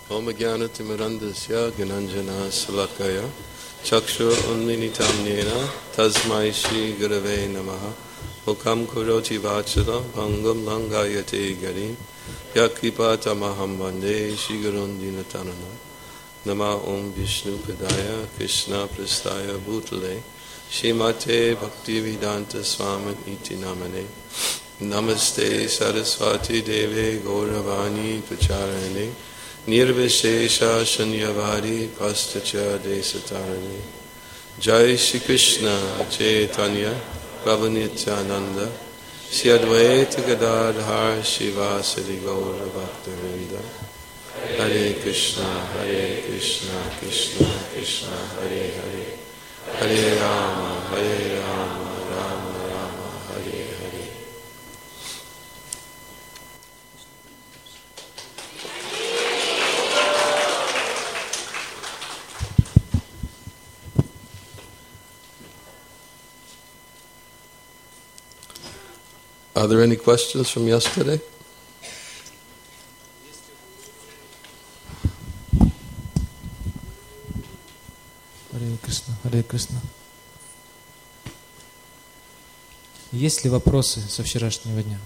Om Jnanatimirandasya Gyananjana Salakaya Chakshur Unmilitam Yena Tasmai Shri Gurave Namaha Mukam Kuroti Vachalam Bhangam Langayate Garim Yakripatamaham Vande Shri Gurun Dinatanana Nama Om Vishnu Padaya Krishna Prastaya Bhutale Shrimate Bhaktivedanta Swami Iti Namane Namaste Saraswati Deve Gauravani Pracharane Nirvishesha Shanyavari Pastacha Desatarani Jai Shri Krishna Chaitanya Prabhu Nityananda Shri Advaita Gadadhar Shivasari Gaura Bhaktavinda Hare Krishna Krishna Krishna Hare Hare Hare Rama Rama Rama Hare Hare. Are there any questions from yesterday? Харе Кришна. Есть ли вопросы со вчерашнего дня?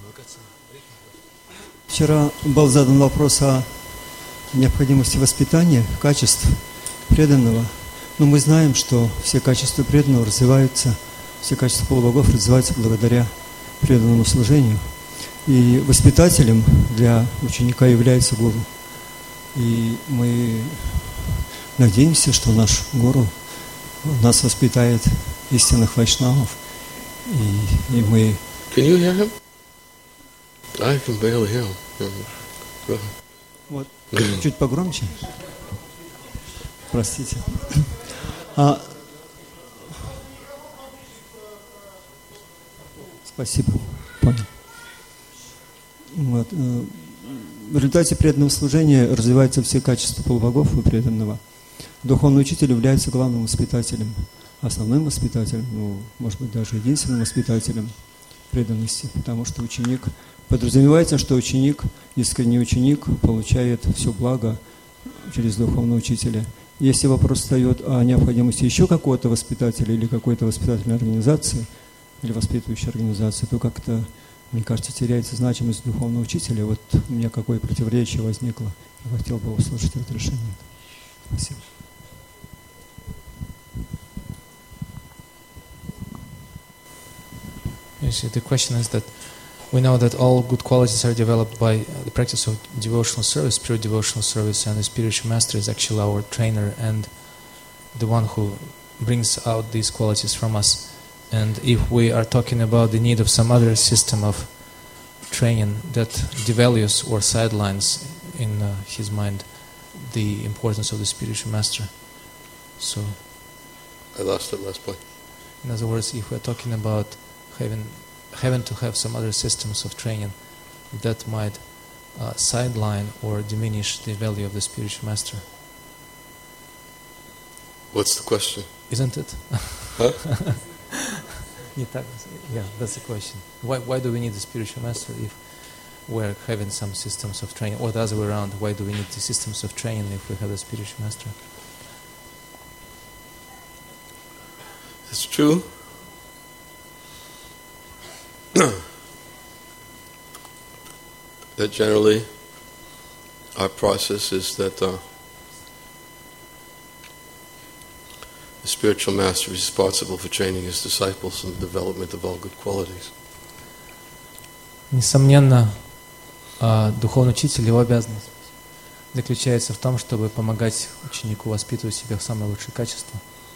Вчера был задан вопрос о необходимости воспитания качеств преданного. Но мы знаем, что все качества преданного развиваются, все качества полубогов развиваются благодаря преданному служению. И воспитателем для ученика является гуру. И мы надеемся, что наш гуру нас воспитает истинных вайшнавов. И мы... Can you hear him? I can barely hear him. Вот, чуть погромче. Простите. Спасибо. Понял. Вот. В результате преданного служения развиваются все качества полубогов и преданного. Духовный учитель является главным воспитателем, основным воспитателем, может быть, даже единственным воспитателем преданности, потому что ученик, подразумевается, что ученик, искренний ученик, получает все благо через духовного учителя. Если вопрос встает о необходимости еще какого-то воспитателя или какой-то воспитательной организации, или воспитывающей организации, то как-то, мне кажется, теряется значимость духовного учителя. Вот у меня какое противоречие возникло. Я хотел бы услышать разрешение. Спасибо. The question is that we know that all good qualities are developed by the practice of devotional service, pure devotional service, and the spiritual master is actually our trainer and the one who brings out these qualities from us. And if we are talking about the need of some other system of training that devalues or sidelines in his mind the importance of the spiritual master. So, I lost that last point. In other words, if we are talking about having to have some other systems of training that might sideline or diminish the value of the spiritual master. What's the question? Isn't it? Huh? Yeah, that's the question. Why do we need the spiritual master if we're having some systems of training? Or the other way around, why do we need the systems of training if we have the spiritual master? It's true. That generally our process is that the spiritual master is responsible for training his disciples and the development of all good qualities. Несомненно, духовный учитель, его обязанность заключается в том, чтобы помогать ученику воспитывать в себе самые лучшие качества.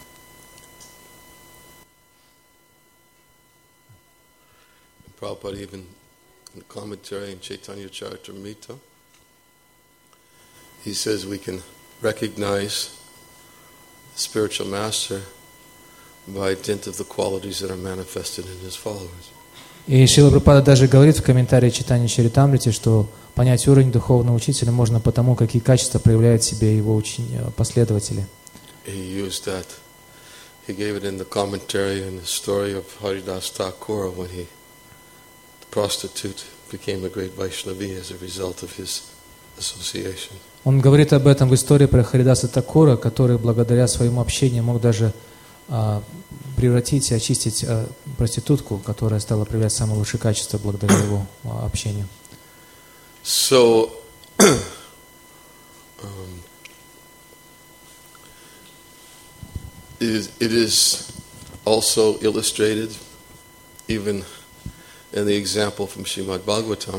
Prabhupada even in the commentary in Chaitanya Charitamrita, he says we can recognize the spiritual master by dint of the qualities that are manifested in his followers. И Шрила Прабхупада даже говорит в комментарии Чайтанья Чаритамрити, что понять уровень духовного учителя можно по тому, какие качества проявляют в себе его последователи. He gave it in the commentary in the story of Haridas Thakur when the prostitute became a great Vaishnavi as a result of his association. Он говорит об этом в истории про Харидаса Такура, который благодаря своему общению мог даже превратить и очистить проститутку, которая стала проявлять самые лучшие качества благодаря его общению. So, it is also illustrated even in the example from Srimad Bhagavatam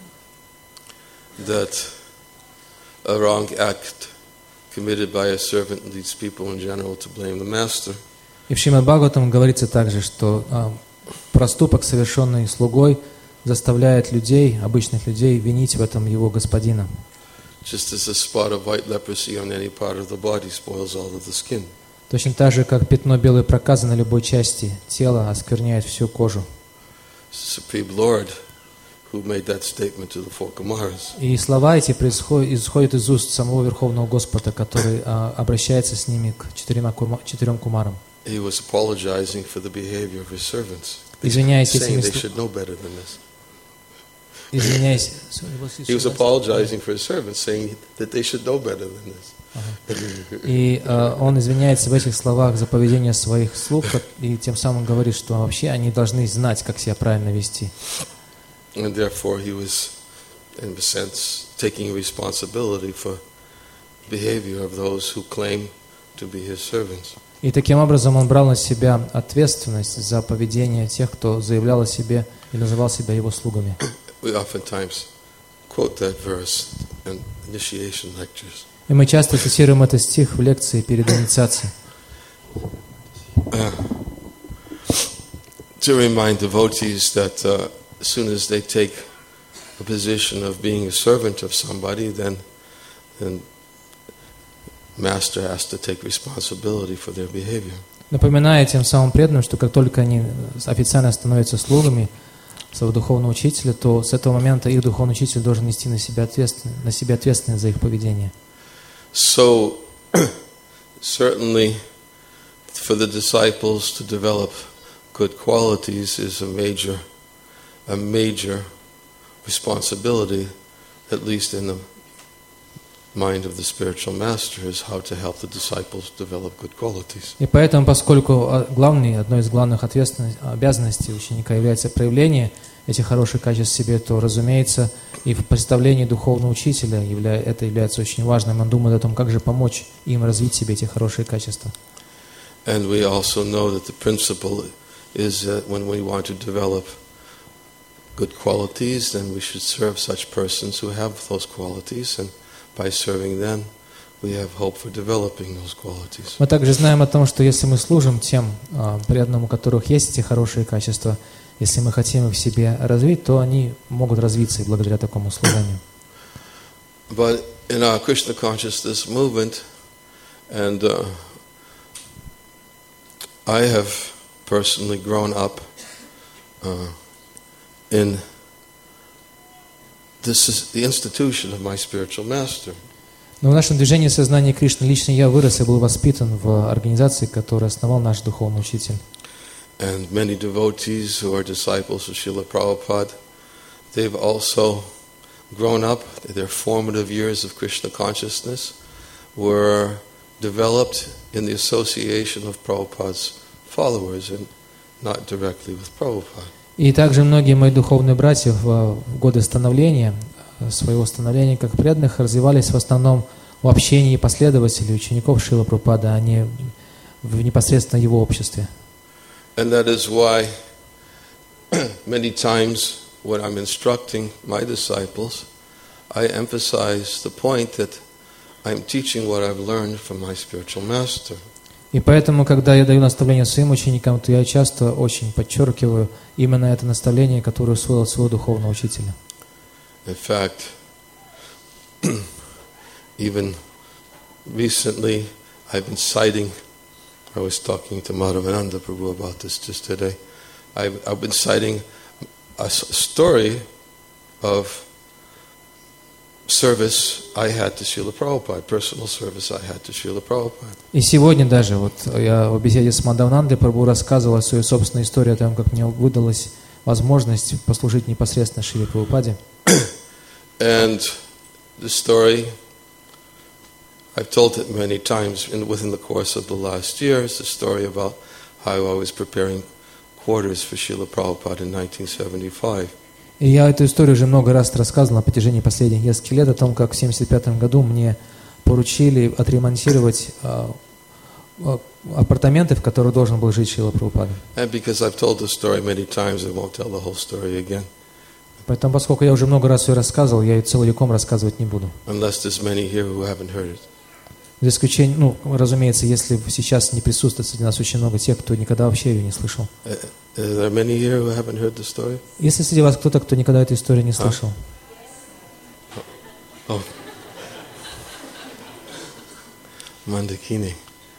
that a wrong act committed by a servant leads people in general to blame the master. И в Шримад Бхагаватам говорится также, что проступок, совершенный слугой, заставляет людей, обычных людей, винить в этом его господина. Just as a spot of white leprosy on any part of the body spoils all of the skin. Точно так же, как пятно белой проказы на любой части тела оскверняет всю кожу. Supreme Lord, who made that statement to the four Kumaras. И слова эти исходят из уст самого Верховного Господа, который обращается с ними к четырем кумарам. He was apologizing for the behavior of his servants, Извиняясь saying этими they should know better than this. Извиняясь. He was apologizing for his servants, saying that they should know better than this. И он извиняется в этих словах за поведение своих слуг, и тем самым говорит, что вообще они должны знать, как себя правильно вести. And therefore he was, in a sense, taking responsibility for behavior of those who claim to be his servants. И таким образом он брал на себя ответственность за поведение тех, кто заявлял о себе и называл себя его слугами. We oftentimes quote that verse in initiation lectures. И мы часто цитируем этот стих в лекции перед инициацией. To remind devotees that as soon as they take a position of being a servant of somebody, then Master has to take responsibility for their behavior. Напоминая тем самым преданным, что как только они официально становятся слугами своего духовного учителя, то с этого момента их духовный учитель должен нести на себя ответственность за их поведение. So, certainly, for the disciples to develop good qualities is a major responsibility, at least in the mind of the spiritual master, is how to help the disciples develop good qualities. И поэтому, поскольку одной из главных обязанностей ученика является проявление этих хороших качеств в себе, то, разумеется, и в представлении духовного учителя это является очень важным. Он думает о том, как же помочь им развить в себе эти хорошие качества. And we also know that the principle is that when we want to develop good qualities, then we should serve such persons who have those qualities, and by serving them, we have hope for developing those qualities. Мы также знаем о том, что если мы служим тем преданным, у которых есть эти хорошие качества, если мы хотим их в себе развить, то они могут развиться и благодаря такому служению. But in our Krishna consciousness movement, and I have personally grown up in this is the institution of my spiritual master. Но в нашем движении сознания Кришны лично я вырос и был воспитан в организации, которую основал наш духовный учитель. And many devotees who are disciples of Srila Prabhupada, they've also grown up. Their formative years of Krishna consciousness were developed in the association of Prabhupada's followers and not directly with Prabhupada. И также многие мои духовные братья в годы становления, своего становления как преданных, развивались в основном в общении последователей, учеников Шрила Прабхупады, а не в непосредственно его обществе. And that is why many times when I'm instructing my disciples, I emphasize the point that I'm teaching what I've learned from my spiritual master. И поэтому, когда я даю наставление своим ученикам, то я часто очень подчеркиваю именно это наставление, которое усвоил от своего духовного учителя. In fact, even recently, I've been citing, I was talking to Madhavananda Prabhu about this just today, I've been citing a story of service I had to Srila Prabhupada, personal service I had to Srila Prabhupada. И сегодня даже, я в беседе с Мадхаванандой Прабху рассказывал о своей собственной истории, о том, как мне возможность послужить непосредственно Шриле Прабхупаде. And the story, I've told it many times within the course of the last year. It's the story about how I was preparing quarters for Srila Prabhupada in 1975. И я эту историю уже много раз рассказывал на протяжении последних нескольких лет о том, как в 1975 году мне поручили отремонтировать апартаменты, в которых должен был жить Шрила Прабхупада. And because I've told the story many times, I won't tell the whole story again. Поэтому, поскольку я уже много раз ее рассказывал, я ее целиком рассказывать не буду. Unless there's many here who haven't heard it. За исключением, разумеется, если сейчас не присутствует среди нас очень много тех, кто никогда вообще ее не слышал. There are many here who haven't heard the story? Если среди вас кто-то, кто никогда эту историю не слышал. Oh. Mandakini.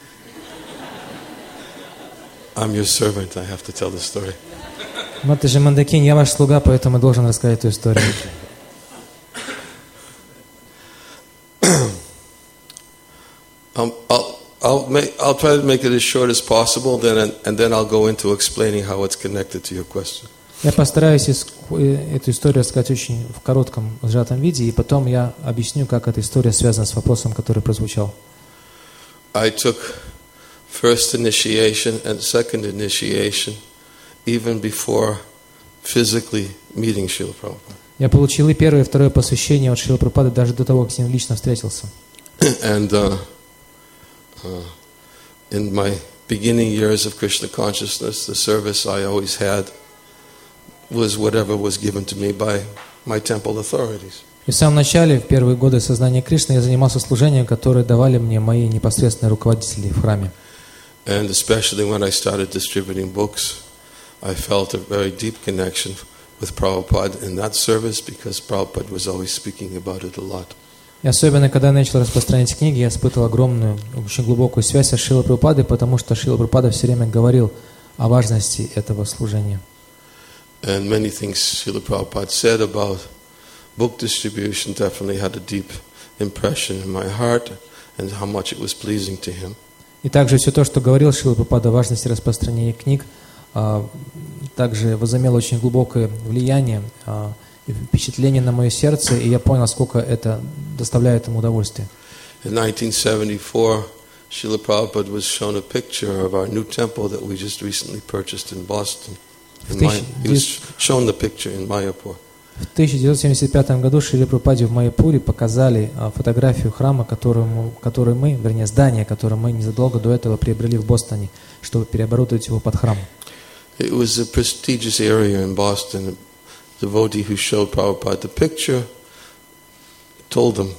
I'm your servant, I have to tell the story. Матаджи Мандакини, я ваш слуга, поэтому должен рассказать эту историю. I'll try to make it as short as possible, and then I'll go into explaining how it's connected to your question. Я постараюсь эту историю рассказать очень в коротком, сжатом виде, и потом я объясню, как эта история связана с вопросом, который прозвучал. I took first initiation and second initiation even before physically meeting Srila Prabhupada. Я получил и первое, и второе посвящение от Шрилы Прабхупады даже до того, как с ним лично встретился. And in my beginning years of Krishna consciousness, the service I always had was whatever was given to me by my temple authorities. И в самом начале, в первые годы сознания Кришны, я занимался служением, которое давали мне мои непосредственные руководители в храме. And especially when I started distributing books, I felt a very deep connection with Prabhupada in that service because Prabhupada was always speaking about it a lot. И особенно, когда я начал распространять книги, я испытывал огромную, очень глубокую связь с Шрилой Прабхупадой, потому что Шрила Прабхупада все время говорил о важности этого служения. And many things Srila Prabhupada said about book distribution definitely had a deep impression in my heart and how much it was pleasing to him. И также все то, что говорил Шрила Прабхупада о важности распространения книг, также возымело очень глубокое влияние и впечатление на мое сердце, и я понял, сколько это доставляет ему удовольствие. In 1974, Srila Prabhupada was shown a picture of our new temple that we just recently purchased in Boston. He was shown the picture in Mayapur. В 1975 году Шриле Прабхупаде в Майяпуре показали фотографию храма, который мы, вернее, здание, которое мы незадолго до этого приобрели в Бостоне, чтобы переоборудовать его под храм. It was a prestigious area in Boston. The devotee who showed Prabhupada the picture told him,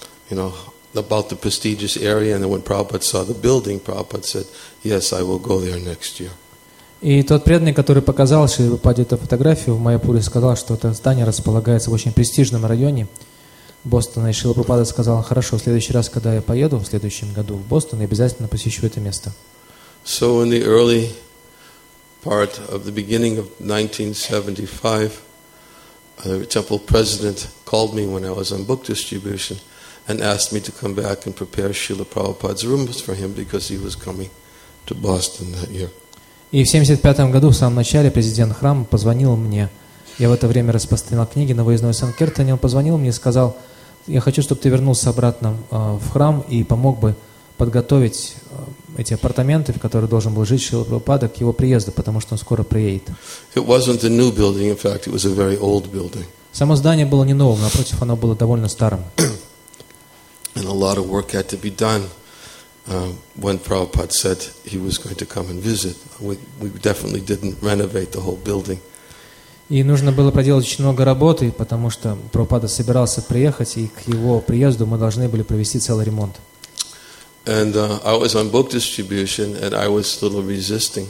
about the prestigious area, and then when Prabhupada saw the building, Prabhupada said, "Yes, I will go there next year." И тот преданный, который показал Шриле Прабхупаде эту фотографию в Майяпуре, сказал, что это здание располагается в очень престижном районе Бостона. И Шрила Прабхупада сказал: хорошо, в следующий раз, когда я поеду, в следующем году в Бостон, я обязательно посещу это место. So in the early part of the beginning of 1975, the temple president called me when I was on book distribution and asked me to come back and prepare Srila Prabhupada's rooms for him because he was coming to Boston that year. И в 1975 году, в самом начале, президент храма позвонил мне. Я в это время распространял книги на выездной Санкиртане. Он позвонил мне и сказал: я хочу, чтобы ты вернулся обратно в храм и помог бы подготовить эти апартаменты, в которых должен был жить Шрила Прабхупада, к его приезду, потому что он скоро приедет. It wasn't a new building, in fact, it was a very old building. Само здание было не новым, напротив, оно было довольно старым. And a lot of work had to be done. When Prabhupada said he was going to come and visit, we definitely didn't renovate the whole building. И нужно было проделать очень много работы, потому что Прабхупада собирался приехать, и к его приезду мы должны были провести целый ремонт. And I was on book distribution, and I was a little resisting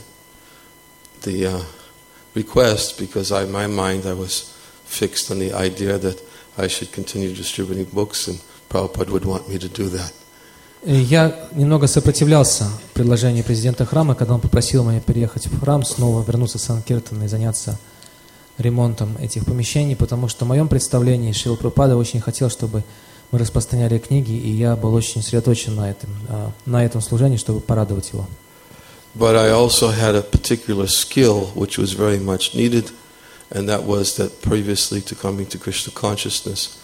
the request because in my mind I was fixed on the idea that I should continue distributing books, and Prabhupada would want me to do that. Я немного сопротивлялся предложению президента храма, когда он попросил меня переехать в храм, снова вернуться в Санкиртан и заняться ремонтом этих помещений, потому что в моем представлении Шрила Прабхупада очень хотел, чтобы мы распространяли книги, и я был очень сосредоточен на этом служении, чтобы порадовать его. But I also had a particular skill which was very much needed, and that was that previously to coming to Krishna consciousness,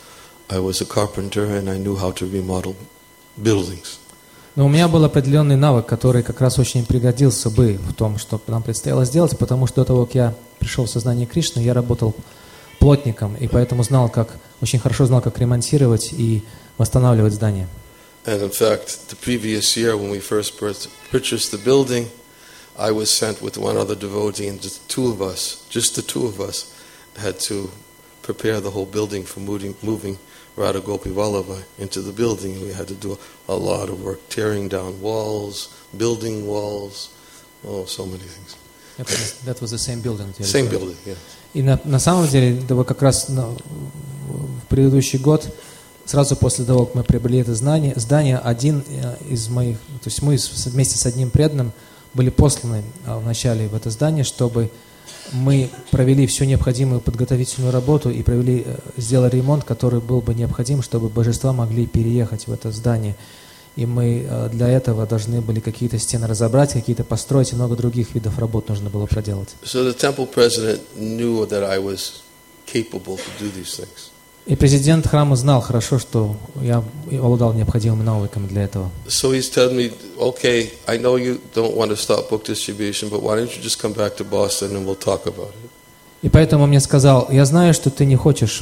I was a carpenter and I knew how to remodel buildings. Но у меня был определенный навык, который как раз очень пригодился бы в том, что нам предстояло сделать, потому что до того, как я пришел в сознание Кришны, я работал плотником, и поэтому очень хорошо знал, как ремонтировать и восстанавливать здания. And in fact, the previous year when we first purchased the building, I was sent with one other devotee, and just the two of us, had to prepare the whole building for moving Radha Gopi Vallabha into the building. And we had to do a lot of work, tearing down walls, building walls, so many things. That was the same building. Same building, yeah. И на самом деле, как раз в предыдущий год, сразу после того, как мы приобрели это здание, один из моих, то есть мы вместе с одним преданным были посланы вначале в это здание, чтобы мы провели всю необходимую подготовительную работу и сделали ремонт, который был бы необходим, чтобы божества могли переехать в это здание. И мы для этого должны были какие-то стены разобрать, какие-то построить, и много других видов работ нужно было проделать. So the temple president knew that I was capable to do these things. И президент храма знал хорошо, что я обладал необходимыми навыками для этого. So he's telling me, okay, I know you don't want to stop book distribution, but why don't you just come back to Boston and we'll talk about it. И поэтому он мне сказал, я знаю, что ты не хочешь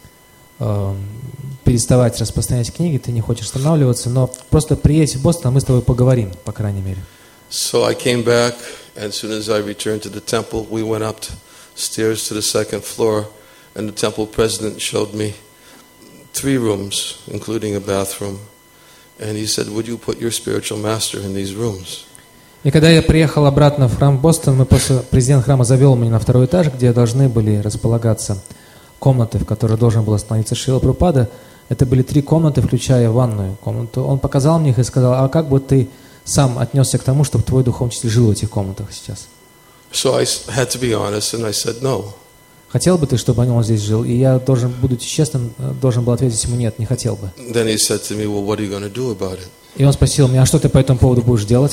переставать распространять книги, ты не хочешь останавливаться, но просто приедь в Бостон, а мы с тобой поговорим, по крайней мере. So I came back, and as soon as I returned to the temple, we went upstairs to the second floor, and the temple president showed me 3 rooms, including a bathroom, and he said, would you put your spiritual master in these rooms? И когда я приехал обратно в храм Бостон, президент храма завел меня на 2-й этаж, где должны были располагаться комнаты, в которых должен был остановиться Шрила Прабхупада. Это были 3 комнаты, включая ванную комнату. Он показал мне их и сказал, а как бы ты сам отнесся к тому, чтобы твой духовный учитель жил в этих комнатах сейчас? So I had to be honest, and I said no. Хотел бы ты, чтобы он здесь жил? И я, будучи честным, должен был ответить ему, нет, не хотел бы. Then he said to me, well, what are you going to do about it? И он спросил меня, а что ты по этому поводу будешь делать?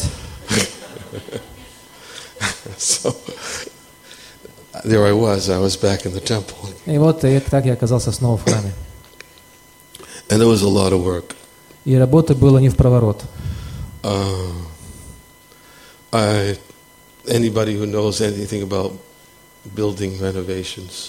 So there I was back in the temple. И вот так я оказался снова в храме. And there was a lot of work. И работы было не в проворот. Anybody who knows anything about building renovations.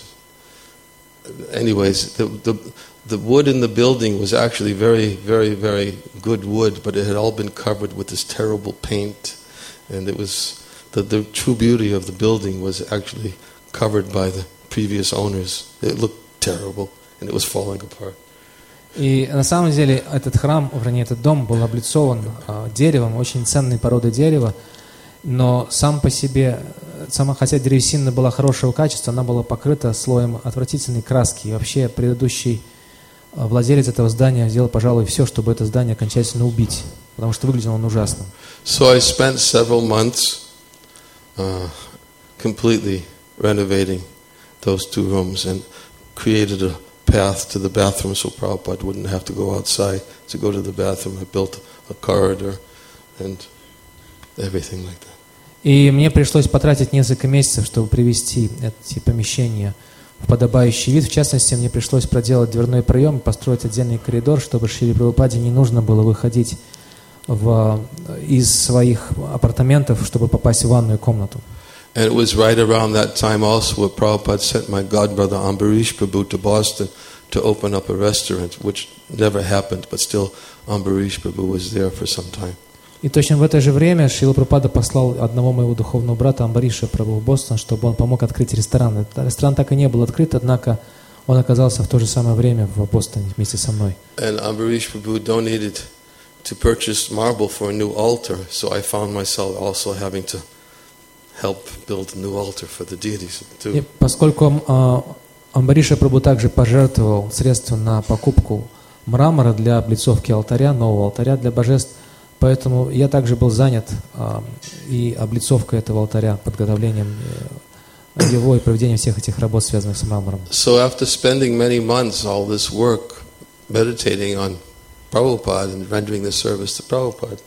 Anyways, the wood in the building was actually very, very, very good wood, but it had all been covered with this terrible paint, and it was the true beauty of the building was actually covered by the previous owners. It looked terrible, and it was falling apart. И на самом деле этот дом был облицован деревом, очень ценной породы дерева, но сам по себе, хотя древесина была хорошего качества, она была покрыта слоем отвратительной краски. И вообще предыдущий владелец этого здания сделал, пожалуй, все, чтобы это здание окончательно убить, потому что выглядело он ужасно. So I spent several months completely renovating those 2 rooms and created a path to the bathroom so Prabhupada wouldn't have to go outside to go to the bathroom. I built a corridor and everything like that. И мне пришлось потратить несколько месяцев, чтобы привести эти помещения в подобающий вид. В частности, мне пришлось проделать дверной проем и построить отдельный коридор, чтобы Шриле Прабхупаде не нужно было выходить из своих апартаментов, чтобы попасть в ванную комнату. And it was right around that time also where Prabhupada sent my godbrother Ambarish Prabhu to Boston to open up a restaurant, which never happened, but still Ambarish Prabhu was there for some time. И точно в это же время Шрила Прабхупада послал одного моего духовного брата Амбариша Прабху в Бостон, чтобы он помог открыть ресторан. Этот ресторан так и не был открыт, однако он оказался в то же самое время в Бостоне вместе со мной. And Ambarish Prabhu donated to purchase marble for a new altar, so I found myself also having to help build a new altar for the deities too. И поскольку Амбариша Прабху также пожертвовал средства на покупку мрамора для облицовки алтаря, нового алтаря для божеств, поэтому я также был занят и облицовкой этого алтаря, подготовлением его и проведением всех этих работ, связанных с мрамором. So after spending many months all this work meditating on Prabhupada and rendering the service to Prabhupada,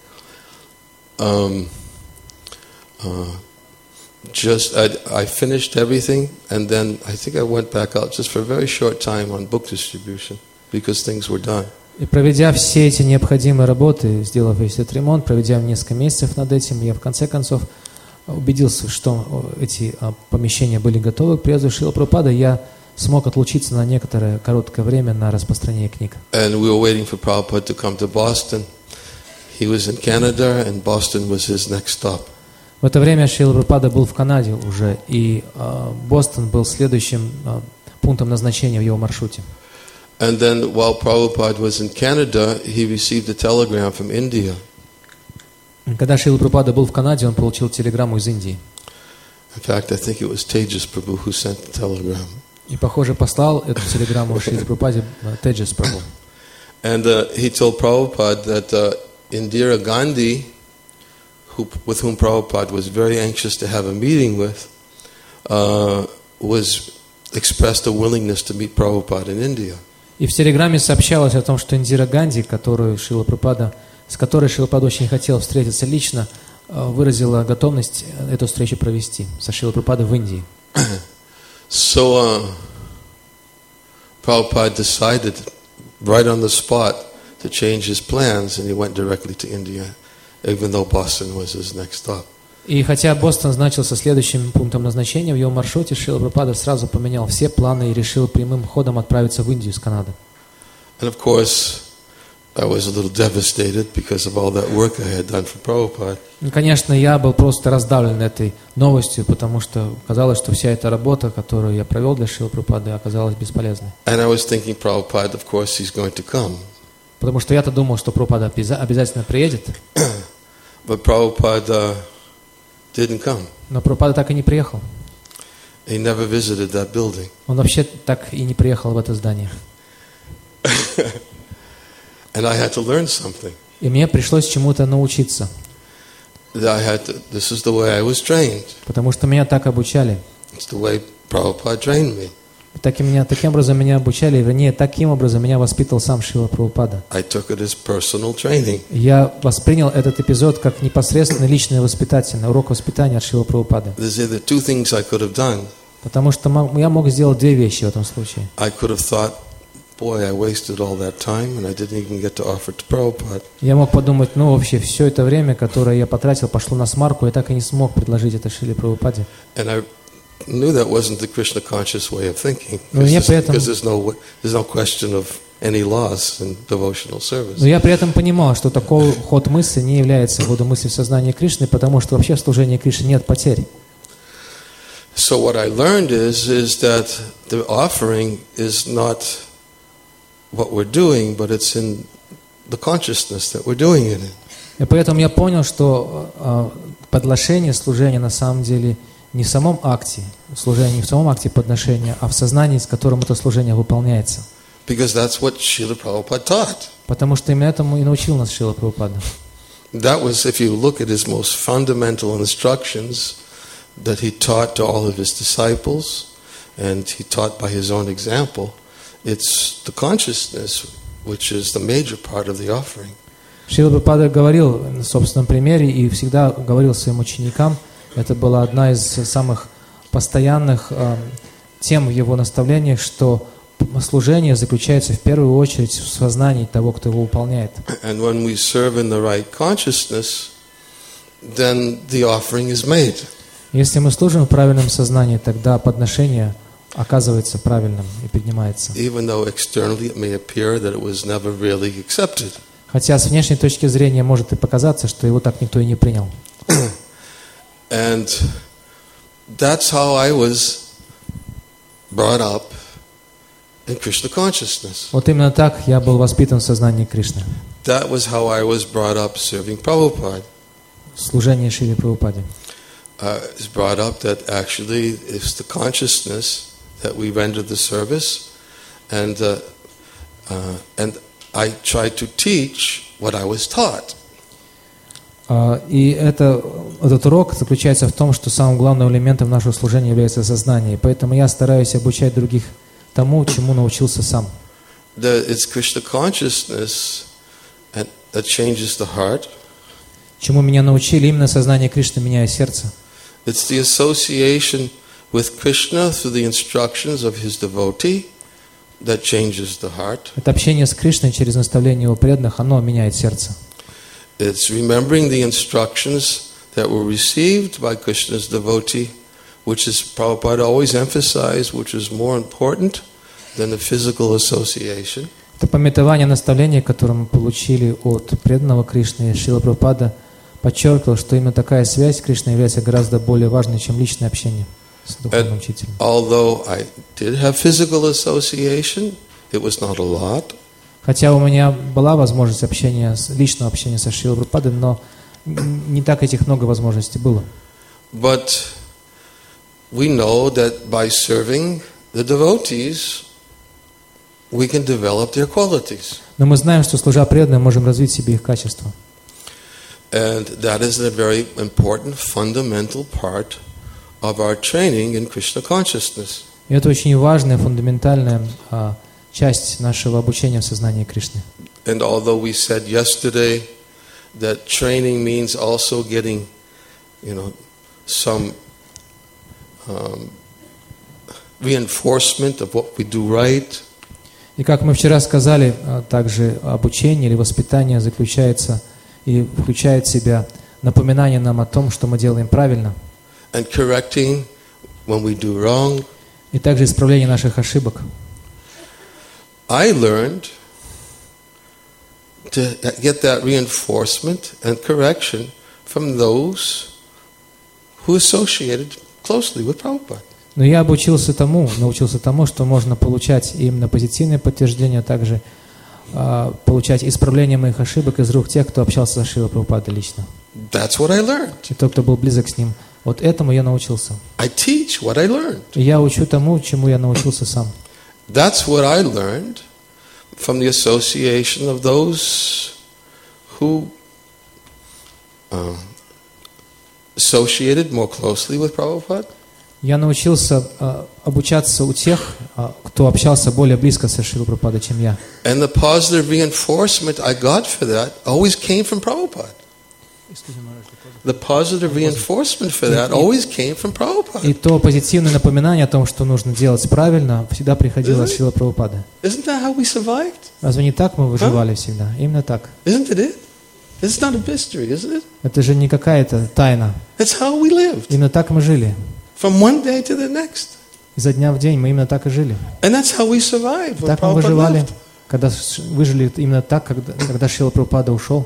I finished everything, and then I think I went back out just for a very short time on book distribution. because things were done. И проведя все эти необходимые работы, сделав весь этот ремонт, проведя несколько месяцев над этим, я в конце концов убедился, что эти помещения были готовы к приезду Шрилы Прабхупады. Я смог отлучиться на некоторое короткое время на распространение книг. And we were waiting for Prabhupada to come to Boston. He was in Canada, and Boston was his next stop. В это время Шрила Прабхупада был в Канаде уже, и Бостон был следующим пунктом назначения в его маршруте. And then while Prabhupada was in Canada, he received a telegram from India. Когда Шрила Прабхупада был в Канаде, он получил телеграмму из Индии. In fact, I think it was Tejas Prabhu who sent the telegram. И, похоже, послал эту телеграмму Шриле Прабхупаде Теджас Прабху. And he told Prabhupada that Indira Gandhi, with whom Prabhupada was very anxious to have a meeting with, was expressed a willingness to meet Prabhupada in India. И в телеграмме сообщалось о том, что Индира Ганди, с которой Шрила Прабхупада очень хотел встретиться лично, выразила готовность эту встречу провести со Шрилой Прабхупадой в Индии. So Prabhupada decided right on the spot to change his plans, and he went directly to India, even though Boston was his next stop. И хотя Бостон значился следующим пунктом назначения в его маршруте, Шрила Прабхупада сразу поменял все планы и решил прямым ходом отправиться в Индию с Канады. And of course, I was a little devastated because of all that work I had done for Prabhupada. И, конечно, я был просто раздавлен этой новостью, потому что казалось, что вся эта работа, которую я провел для Шрилы Прабхупады, оказалась бесполезной. And I was thinking, Prabhupada, of course, he's going to come. Потому что я-то думал, что Прабхупада обязательно приедет. But Prabhupada didn't come. Но Прабхупада так и не приехал. He never visited that building. Он вообще так и не приехал в это здание. And I had to learn something. И мне пришлось чему-то научиться. This is the way I was trained. Потому что меня так обучали. It's the way Prabhupada trained me. Таким образом меня обучали, вернее, таким образом меня воспитывал сам Шрила Прабхупада. I took it as personal training. Я воспринял этот эпизод как непосредственно личное воспитательное, урок воспитания от Шрилы Прабхупады. There's either two things I could have done. Потому что я мог сделать две вещи в этом случае. I could have thought, boy, I wasted all that time and I didn't even get to offer to Prabhupada. Я мог подумать, вообще все это время, которое я потратил, пошло на смарку, я так и не смог предложить это Шриле Прабхупаде. And I knew that wasn't the Krishna conscious way of thinking, because there's no question of any loss in devotional service. Но я при этом понимал, что такой ход мысли не является ходом мысли в сознании Кришны, потому что вообще в служении Кришне нет потерь. So what I learned is that the offering is not what we're doing, but it's in the consciousness that we're doing it in. И поэтому я понял, что подношение, служение на самом деле не в самом акте, служение не в самом акте подношения, а в сознании, с которым это служение выполняется. Because that's what Srila Prabhupada taught. Потому что именно этому и научил нас Шрила Прабхупада. That was, if you look at his most fundamental instructions that he taught to all of his disciples, and he taught by his own example, it's the consciousness which is the major part of the offering. Шрила Прабхупада говорил на собственном примере и всегда говорил своим ученикам, это была одна из самых постоянных тем в его наставлениях, что служение заключается в первую очередь в сознании того, кто его выполняет. And when we serve in the right consciousness, then the offering is made. Если мы служим в правильном сознании, тогда подношение оказывается правильным и поднимается. Even though externally it may appear that it was never really accepted. Хотя с внешней точки зрения может и показаться, что его так никто и не принял. And that's how I was brought up in Krishna consciousness. Вот именно так я был воспитан в сознании Кришны. That was how I was brought up serving Prabhupada. Служение Шриле Прабхупаде. Is brought up that actually it's the consciousness that we render the service, and I try to teach what I was taught. И этот урок заключается в том, что самым главным элементом нашего служения является сознание. Поэтому я стараюсь обучать других тому, чему научился сам. It's Krishna consciousness that changes the heart. Чему меня научили, именно сознание Кришны меняет сердце. It's the association with Krishna through the instructions of his devotee that changes the heart. Это общение с Кришной через наставление его преданных, оно меняет сердце. It's remembering the instructions that were received by Krishna's devotee, which is Prabhupada always emphasized, which is more important than the physical association. Это памятование наставлений, которое мы получили от преданного Кришны. Шрила Прабхупада подчеркивал, что именно такая связь с Кришной является гораздо более важной, чем личное общение с духовным учителем. Although I did have physical association, it was not a lot. Хотя у меня была возможность общения, личного общения со Шрилой Прабхупадой, но не так этих много возможностей было. But we know that by serving the devotees, we can develop their qualities. Но мы знаем, что служа преданным, можем развить в себе их качества. And that is a very important, fundamental part of our training in Krishna consciousness. И это очень важная, фундаментальная часть нашего обучения в сознании Кришны. And although we said yesterday that training means also getting, some reinforcement of what we do right. И как мы вчера сказали, также обучение или воспитание заключается и включает в себя напоминание нам о том, что мы делаем правильно. And correcting when we do wrong. И также исправление наших ошибок. I learned to get that reinforcement and correction from those who associated closely with Prabhupada. Но я научился тому, что можно получать именно позитивное подтверждение, а также получать исправление моих ошибок из рук тех, кто общался с Шрилой Прабхупадой лично. That's what I learned. И тот, кто был близок с ним. Вот этому я научился. I teach what I learned. И я учу тому, чему я научился сам. That's what I learned from the association of those who associated more closely with Prabhupada. Я научился обучаться у тех, кто общался более близко со Шрилой Прабхупадой, чем я. And the positive reinforcement I got for that always came from Prabhupada. The positive reinforcement for that always came from Prabhupada. И то позитивное напоминание о том, что нужно делать правильно, всегда приходило от Шрилы Прабхупады. Isn't that how we survived? Разве не так мы выживали всегда? Именно так. Isn't it? It's not a mystery, isn't it? Это же не какая-то тайна. It's how we lived. Именно так мы жили. From one day to the next. Изо дня в день мы именно так и жили. And that's how we survived when Так мы Prabhupada выживали, left. когда выжили именно так, когда Шрила Прабхупада ушел.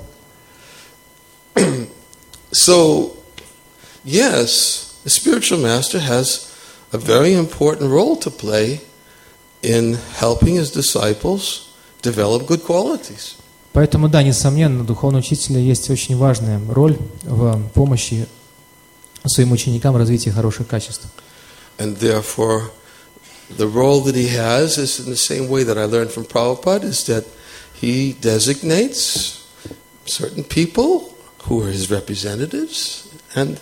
So, yes, the spiritual master has a very important role to play in helping his disciples develop good qualities. Поэтому, да, несомненно, духовного учителя есть очень важная роль в помощи своим ученикам в развитии хороших качеств. And therefore, the role that he has is in the same way that I learned from Prabhupada, is that he designates certain people who are his representatives. And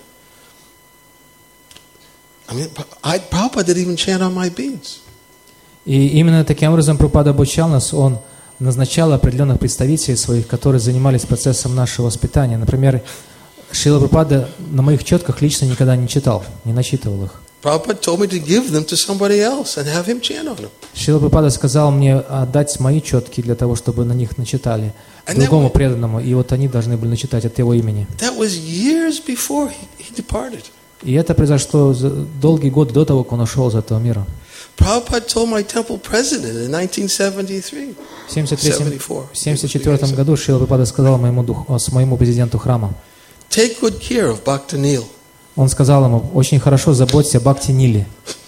Prabhupada didn't even chant on my beads. И именно таким образом Прабхупада обучал нас, он назначал определенных представителей своих, которые занимались процессом нашего воспитания. Например, Шрила Прабхупада на моих четках лично никогда не читал, не начитывал их. Prabhupada told me to give them to somebody else and have him chant on them. Шрила Прабхупада сказал мне отдать мои четки для того, чтобы на них начитали другому преданному, и вот они должны были начитать от его имени. That was years before he departed. И это произошло долгие годы до того, как он ушел из этого мира. Prabhupada told my temple president in 1973. В 1974 году Шрила Прабхупада сказал моему президенту храма. Take good care of Bhakta Nil. Он сказал ему: очень хорошо заботься о Бхакти Ниле.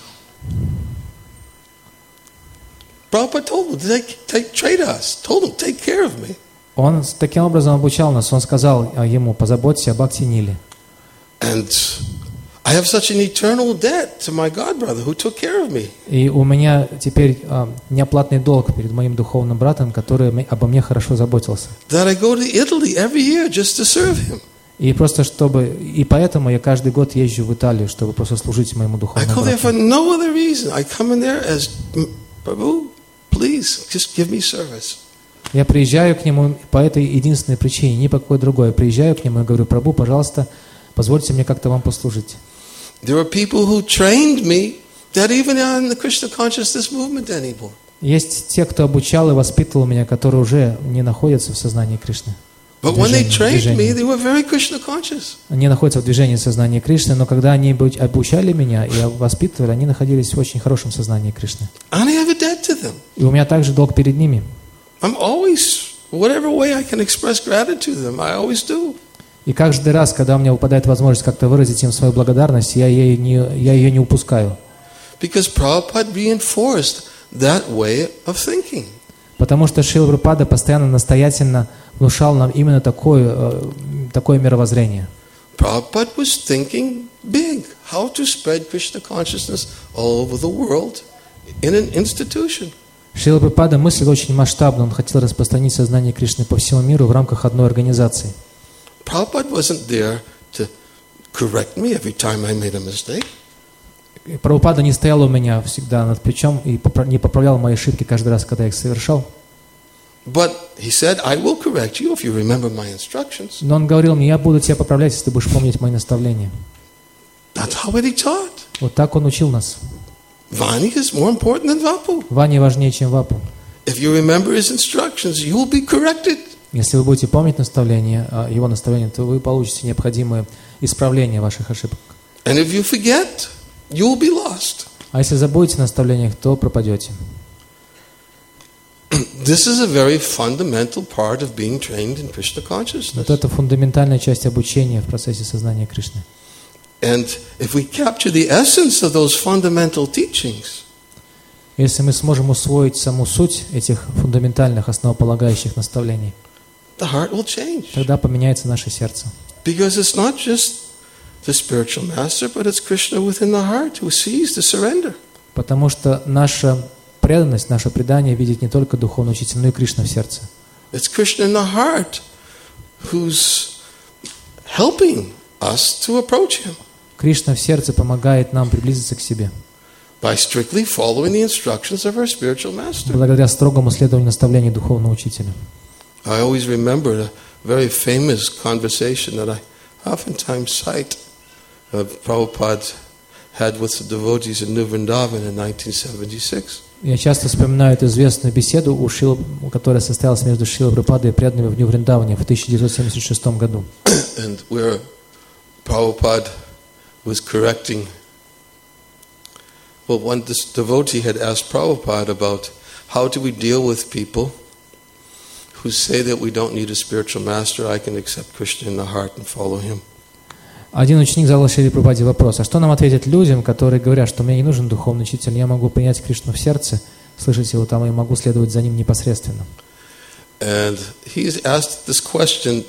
Prabhupada told him, told him, take care of me. Он таким образом обучал нас. Он сказал ему: позаботься о Бхакти Ниле. And I have such an eternal debt to my godbrother who took care of me. И у меня теперь неоплатный долг перед моим духовным братом, который обо мне хорошо заботился. That I go to Italy every year just to serve him. И поэтому я каждый год езжу в Италию, чтобы просто служить моему I духовному go there for брату. no other reason. I come in there as, Prabhu, please, just give me service. Я приезжаю к нему по этой единственной причине, ни по какой другой. Я приезжаю к нему и говорю: Прабху, пожалуйста, позвольте мне как-то вам послужить. There were people who trained me that even in the Krishna consciousness movement anymore. Есть те, кто обучал и воспитывал меня, которые уже не находятся в сознании Кришны. But when they trained me, they were very Krishna conscious. Они находятся в движении сознания Кришны, но когда они обучали меня и воспитывали, они находились в очень хорошем сознании Кришны. And I have a debt to them. И у меня также долг перед ними. I'm always, whatever way I can express gratitude to them, I always do. И каждый раз, когда у меня выпадает возможность как-то выразить им свою благодарность, я ее не упускаю. Because Prabhupada reinforced that way of thinking. Потому что Шрила Прабхупада постоянно настоятельно внушал нам именно такое мировоззрение. Prabhupada was thinking big, how to spread Krishna consciousness all over the world in an institution. Шрила Прабхупада мыслил очень масштабно, он хотел распространить сознание Кришны по всему миру в рамках одной организации. Prabhupada wasn't there to correct me every time I made a mistake. Прабхупада не стоял у меня всегда над плечом и не поправлял мои ошибки каждый раз, когда я их совершал. But he said, I will correct you if you remember my instructions. Но он говорил мне, я буду тебя поправлять, если ты будешь помнить мои наставления. That's how he taught. Вот так он учил нас. Vani is more important than Vapu. Ваня важнее, чем Вапу. If you remember his instructions, you will be corrected. Если вы будете помнить его наставления, то вы получите необходимое исправление ваших ошибок. And if you forget, you will be lost. А если забудете наставлениях, то пропадете. This is a very fundamental part of being trained in Krishna consciousness. Вот это фундаментальная часть обучения в процессе сознания Кришны. And if we capture the essence of those fundamental teachings, Если мы сможем усвоить саму суть этих фундаментальных, основополагающих наставлений, the heart will change. тогда поменяется наше сердце. Because it's not just the spiritual master, but it's Krishna within the heart who sees the surrender. Потому что наша преданность, наше предание видит не только духовный учитель, но и Кришна в сердце. It's Krishna in the heart who's helping us to approach him Кришна в сердце помогает нам приблизиться к себе, by strictly following the instructions of our spiritual master. благодаря строгому следованию наставлений духовного учителя. I always remember a very famous conversation that I oftentimes cite Prabhupada had with the devotees in New Vrindavan in 1976. Я часто вспоминаю эту известную беседу, которая состоялась между Шрилой Прабхупадой и преданными в Нью-Вриндаване в 1976 году. And where Prabhupada was correcting, well, one devotee had asked Prabhupada about how do we deal with people who say that we don't need a spiritual master, I can accept Krishna in the heart and follow him. Один ученик задал Шриле Прабхупаде вопрос, а что нам ответить людям, которые говорят, что мне не нужен духовный учитель, я могу принять Кришну в сердце, слышать его там и могу следовать за ним непосредственно. And he's asked this question,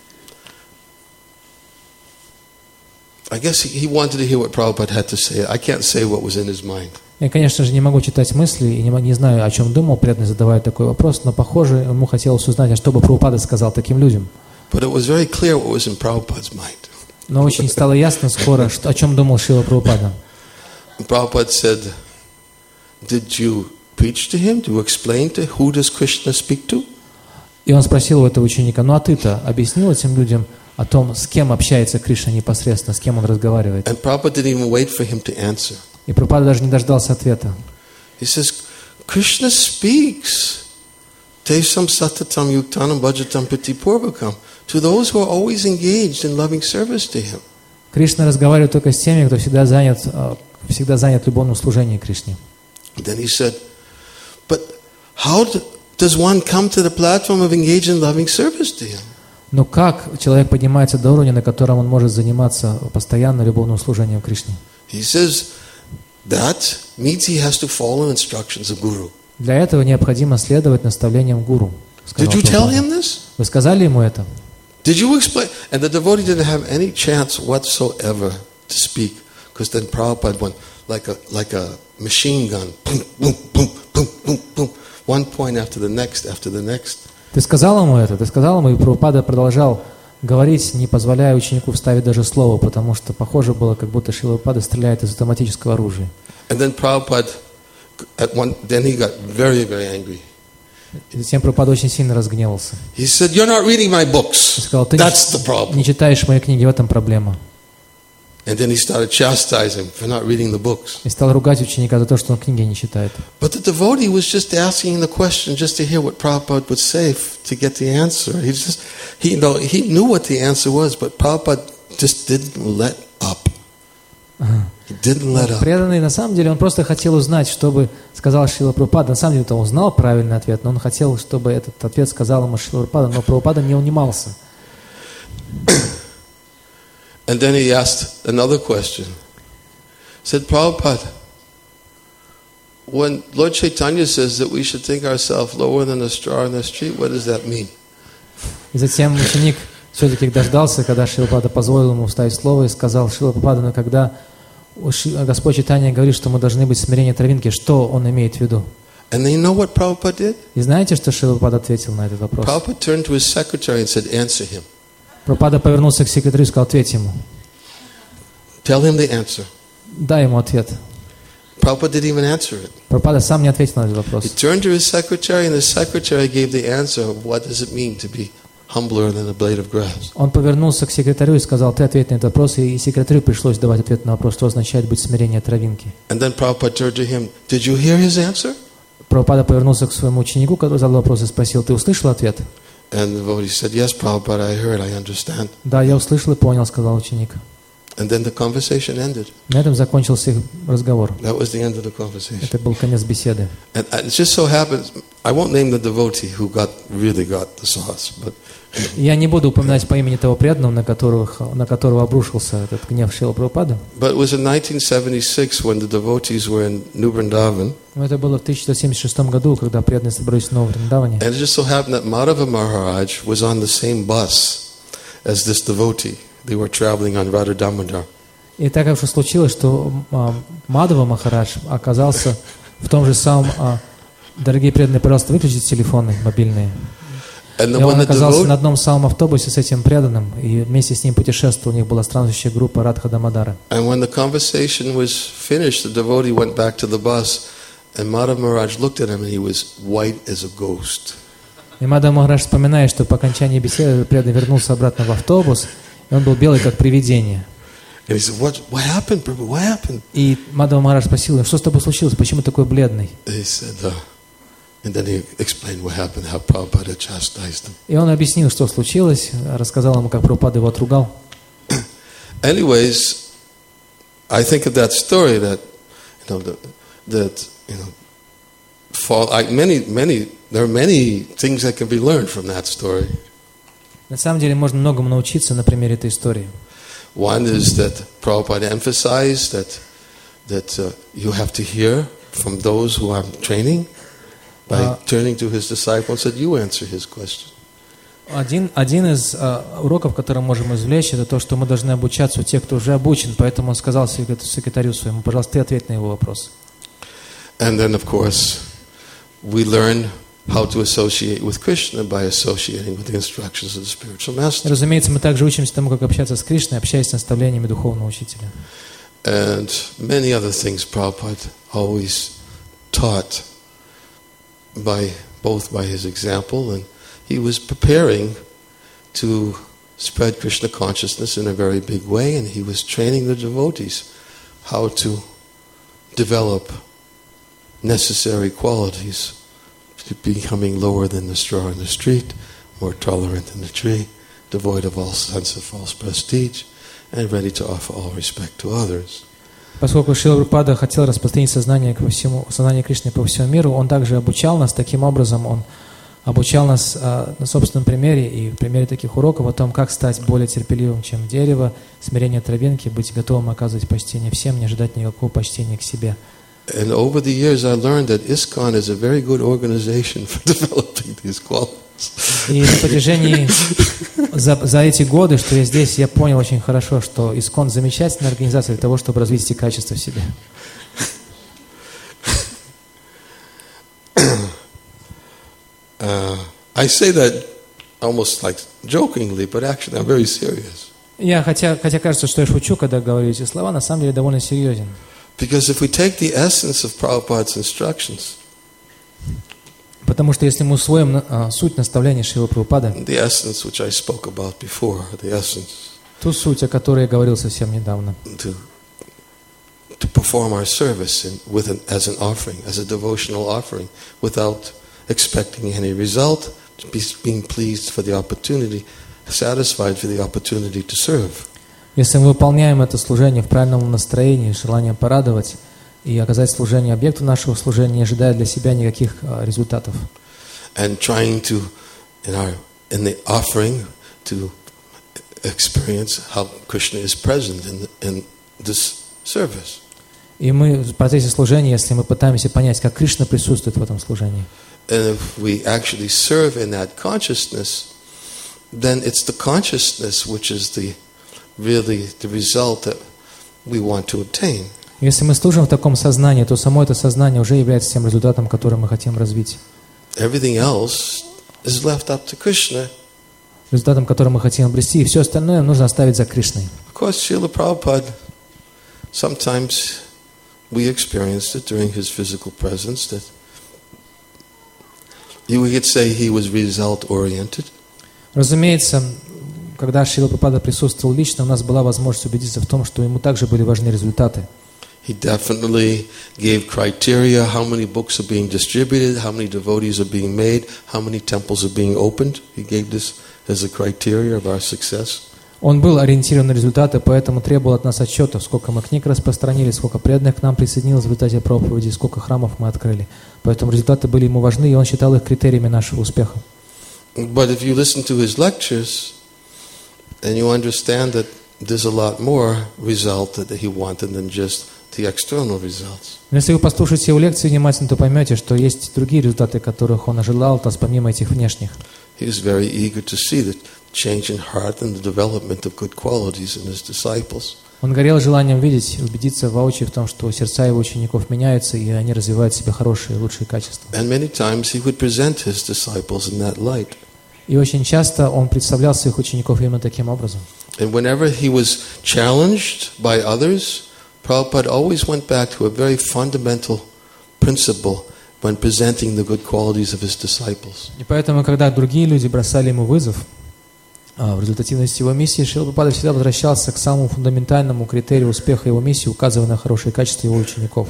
I guess he wanted to hear what Prabhupada had to say. I can't say what was in his mind. Я, конечно же, не могу читать мысли и не знаю, о чем думал преданный, задавая такой вопрос, но, похоже, ему хотелось узнать, а что бы Прабхупада сказал таким людям. But it was very clear what was in Prabhupada's mind. Но очень стало ясно скоро, о чем думал Шрила Прабхупада. Prabhupada said, did you preach to him? Do you explain to who does Krishna speak to? И он спросил у этого ученика, ну а ты-то объяснил этим людям о том, с кем общается Кришна непосредственно, с кем он разговаривает? And Prabhupada didn't even wait for him to answer. И Прабхупада даже не дождался ответа. He says, Krishna speaks. Tesam satatam yuktanam bhajatam pritipurvakam. To those who are always engaged in loving service to him. Кришна разговаривает только с теми, кто всегда занят в любовном служении Кришне. Then he said, but how does one come to the platform of engaged in loving service to him? Но как человек поднимается до уровня, на котором он может заниматься постоянно любовным служением Кришне? He says, that means he has to follow instructions of Guru. Для этого необходимо следовать наставлениям гуру. Did you tell him this? Вы сказали ему это? Did you explain? And the devotee didn't have any chance whatsoever to speak, because then Prabhupada went like a machine gun, boom, boom, boom, boom, boom, boom, one point after the next, after the next. Ты сказал ему это? Ты сказал ему, и Прабхупада продолжал говорить, не позволяя ученику вставить даже слово, потому что похоже было, как будто Шрила Прабхупада стреляет из автоматического оружия. And then Prabhupada, then he got very, very angry. И затем Прабхупада очень сильно разгневался. He said, "You're not reading my books. Он сказал, ты That's the problem." не читаешь мои книги, в этом проблема. And then he started chastising him for not reading the books. И стал ругать ученика за то, что он книги не читает. But the devotee was just asking the question just to hear what Prabhupada would say to get the answer. He knew what the answer was, but Prabhupada just didn't let up. He didn't let up. Преданный, на самом деле, он просто хотел узнать, чтобы сказал Шрила Прабхупада. На самом деле, он знал правильный ответ, но он хотел, чтобы этот ответ сказал ему Шрила Прабхупада, но Прабхупада не унимался. And then he asked another question. He said, Prabhupada, when Lord Chaitanya says that we should think ourselves lower than a straw in the street, what does that mean? И затем ученик все-таки дождался, когда Шрила Прабхупада позволил ему вставить слово и сказал: Шрила Прабхупада, но когда Господь Чайтанья говорит, что мы должны быть смирение травинки, что он имеет в виду? And then you know what Prabhupada did? И знаете, что Шрила Прабхупада ответил на этот вопрос? Prabhupada turned to his secretary and said, answer him. Прабхупада повернулся к секретарю и сказал: ответь ему. Tell him the answer. Дай ему ответ. Prabhupada didn't even answer it. Прабхупада сам не ответил на этот вопрос. He turned to his secretary, and the secretary gave the answer of what does it mean to be humbler than a blade of grass. Он повернулся к секретарю и сказал: ты ответь на этот вопрос, и секретарю пришлось давать ответ на вопрос, что означает быть смирение травинки. And then Prabhupada turned to him, did you hear his answer? Прабхупада повернулся к своему ученику, который задал вопрос, и спросил: ты услышал ответ? And the devotee said, yes, Prabhupada, I heard, I understand. Да, я услышал и понял, сказал ученик. And then the conversation ended. На этом закончился их разговор. That was the end of the conversation. Это был конец беседы. And it just so happens, I won't name the devotee who really got the sauce, but Я не буду упоминать по имени того преданного, на которого обрушился этот гнев Шрилы Прабхупады. But it was in 1976 when the devotees were in New Vrindavan. Но это было в 1976 году, когда преданные собрались в Новом Вриндаване. And it just so happened that Madhava Maharaj was on the same bus as this devotee. They were traveling on Radha Damodar. И так уж случилось, что Мадхава Махарадж оказался в том же самом... Дорогие преданные, пожалуйста, выключите телефоны мобильные. И он оказался на одном самом автобусе с этим преданным, и вместе с ним путешествовал. У них была странствующая группа Радха Дамодара. And when the conversation was finished, the devotee went back to the bus, and Madhava Maharaj looked at him, and he was white as a ghost. И Мадхава Махарадж вспоминает, что по окончании беседы преданный вернулся обратно в автобус, и он был белый, как привидение. And he said, "What happened, Prabhu? What happened?" И Мадхава Махарадж спросил: что с тобой случилось? Почему такой бледный? He said, and then he explained what happened, how Prabhupada chastised him. И он объяснил, что случилось, рассказал ему, как Прабхупада его отругал. Anyways, I think of that story there are many things that can be learned from that story. На самом деле можно многому научиться на примере этой истории. One is that Prabhupada emphasized that you have to hear from those who are training by turning to his disciple and said, you answer his question. Один из уроков, который мы можем извлечь, это то, что мы должны обучаться у тех, кто уже обучен, поэтому он сказал секретарю своему: пожалуйста, ты ответь на его вопрос. And then, of course, we learn how to associate with Krishna by associating with the instructions of the spiritual master. Разумеется, мы также учимся тому, как общаться с Кришной, общаясь с наставлениями духовного учителя. And many other things Prabhupada always taught both by his example, and he was preparing to spread Krishna consciousness in a very big way, and he was training the devotees how to develop necessary qualities, becoming lower than the straw in the street, more tolerant than the tree, devoid of all sense of false prestige, and ready to offer all respect to others. Поскольку Шрила Прабхупада хотел распространить сознание Кришны по всему миру, он также обучал нас таким образом, он обучал нас на собственном примере и в примере таких уроков о том, как стать более терпеливым, чем дерево, смирение травинки, быть готовым оказывать почтение всем, не ожидать никакого почтения к себе. And over the years I learned that ISKCON is a very good organization for developing these qualities. И на протяжении, за эти годы, что я здесь, я понял очень хорошо, что ISKCON замечательная организация для того, чтобы развить эти качества в себе. I say that almost like jokingly, but actually I'm very serious. Хотя кажется, что я шучу, когда говорю эти слова, на самом деле довольно серьезен. Because if we take the essence of Prabhupada's instructions, потому что если мы усвоим суть наставления Шрилы Прабхупады, the essence which I spoke about before, the essence, ту суть, о которой я говорил совсем недавно. to perform our service as an offering, as a devotional offering, without expecting any result, being pleased for the opportunity, satisfied for the opportunity to serve. Если мы выполняем это служение в правильном настроении, желанием порадовать и оказать служение объекту нашего служения, не ожидая для себя никаких результатов. And trying to, in the offering, to experience how Krishna is present in this service. И мы в процессе служения, если мы пытаемся понять, как Кришна присутствует в этом служении, And if we actually serve in that consciousness, then it's the consciousness which is really the result that we want to obtain. если мы служим в таком сознании, то само это сознание уже является тем результатом, который мы хотим развить. Everything else is left up to Krishna. Результатом, который мы хотим обрести, и все остальное нужно оставить за Кришной. Of course, Srila Prabhupada, sometimes we experienced it during his physical presence that we could say he was result-oriented. Разумеется, когда Шрила Прабхупада присутствовал лично, у нас была возможность убедиться в том, что ему также были важны результаты. He definitely gave criteria, how many books are being distributed, how many devotees are being made, how many temples are being opened. He gave this as a criteria of our success. Он был ориентирован на результаты, поэтому требовал от нас отчетов, сколько мы книг распространили, сколько преданных к нам присоединилось в результате проповеди, сколько храмов мы открыли. Поэтому результаты были ему важны, и он считал их критериями нашего успеха. But if you listen to his lectures, then you understand that there's a lot more result that he wanted than just the external results. Если вы послушаете его лекции внимательно, то поймете, что есть другие результаты, которых он ожидал, помимо этих внешних. He was very eager to see the change in heart and the development of good qualities in his disciples. Он горел желанием видеть, убедиться воочию в том, что сердца его учеников меняются, и они развивают в себе хорошие, лучшие качества. And many times he would present his disciples in that light. И очень часто он представлял своих учеников именно таким образом. And whenever he was challenged by others, Prabhupada always went back to a very fundamental principle when presenting the good qualities of his disciples. И поэтому, когда другие люди бросали ему вызов в результативности его миссии, Шрила Прабхупада всегда возвращался к самому фундаментальному критерию успеха его миссии, указывая на хорошие качества его учеников.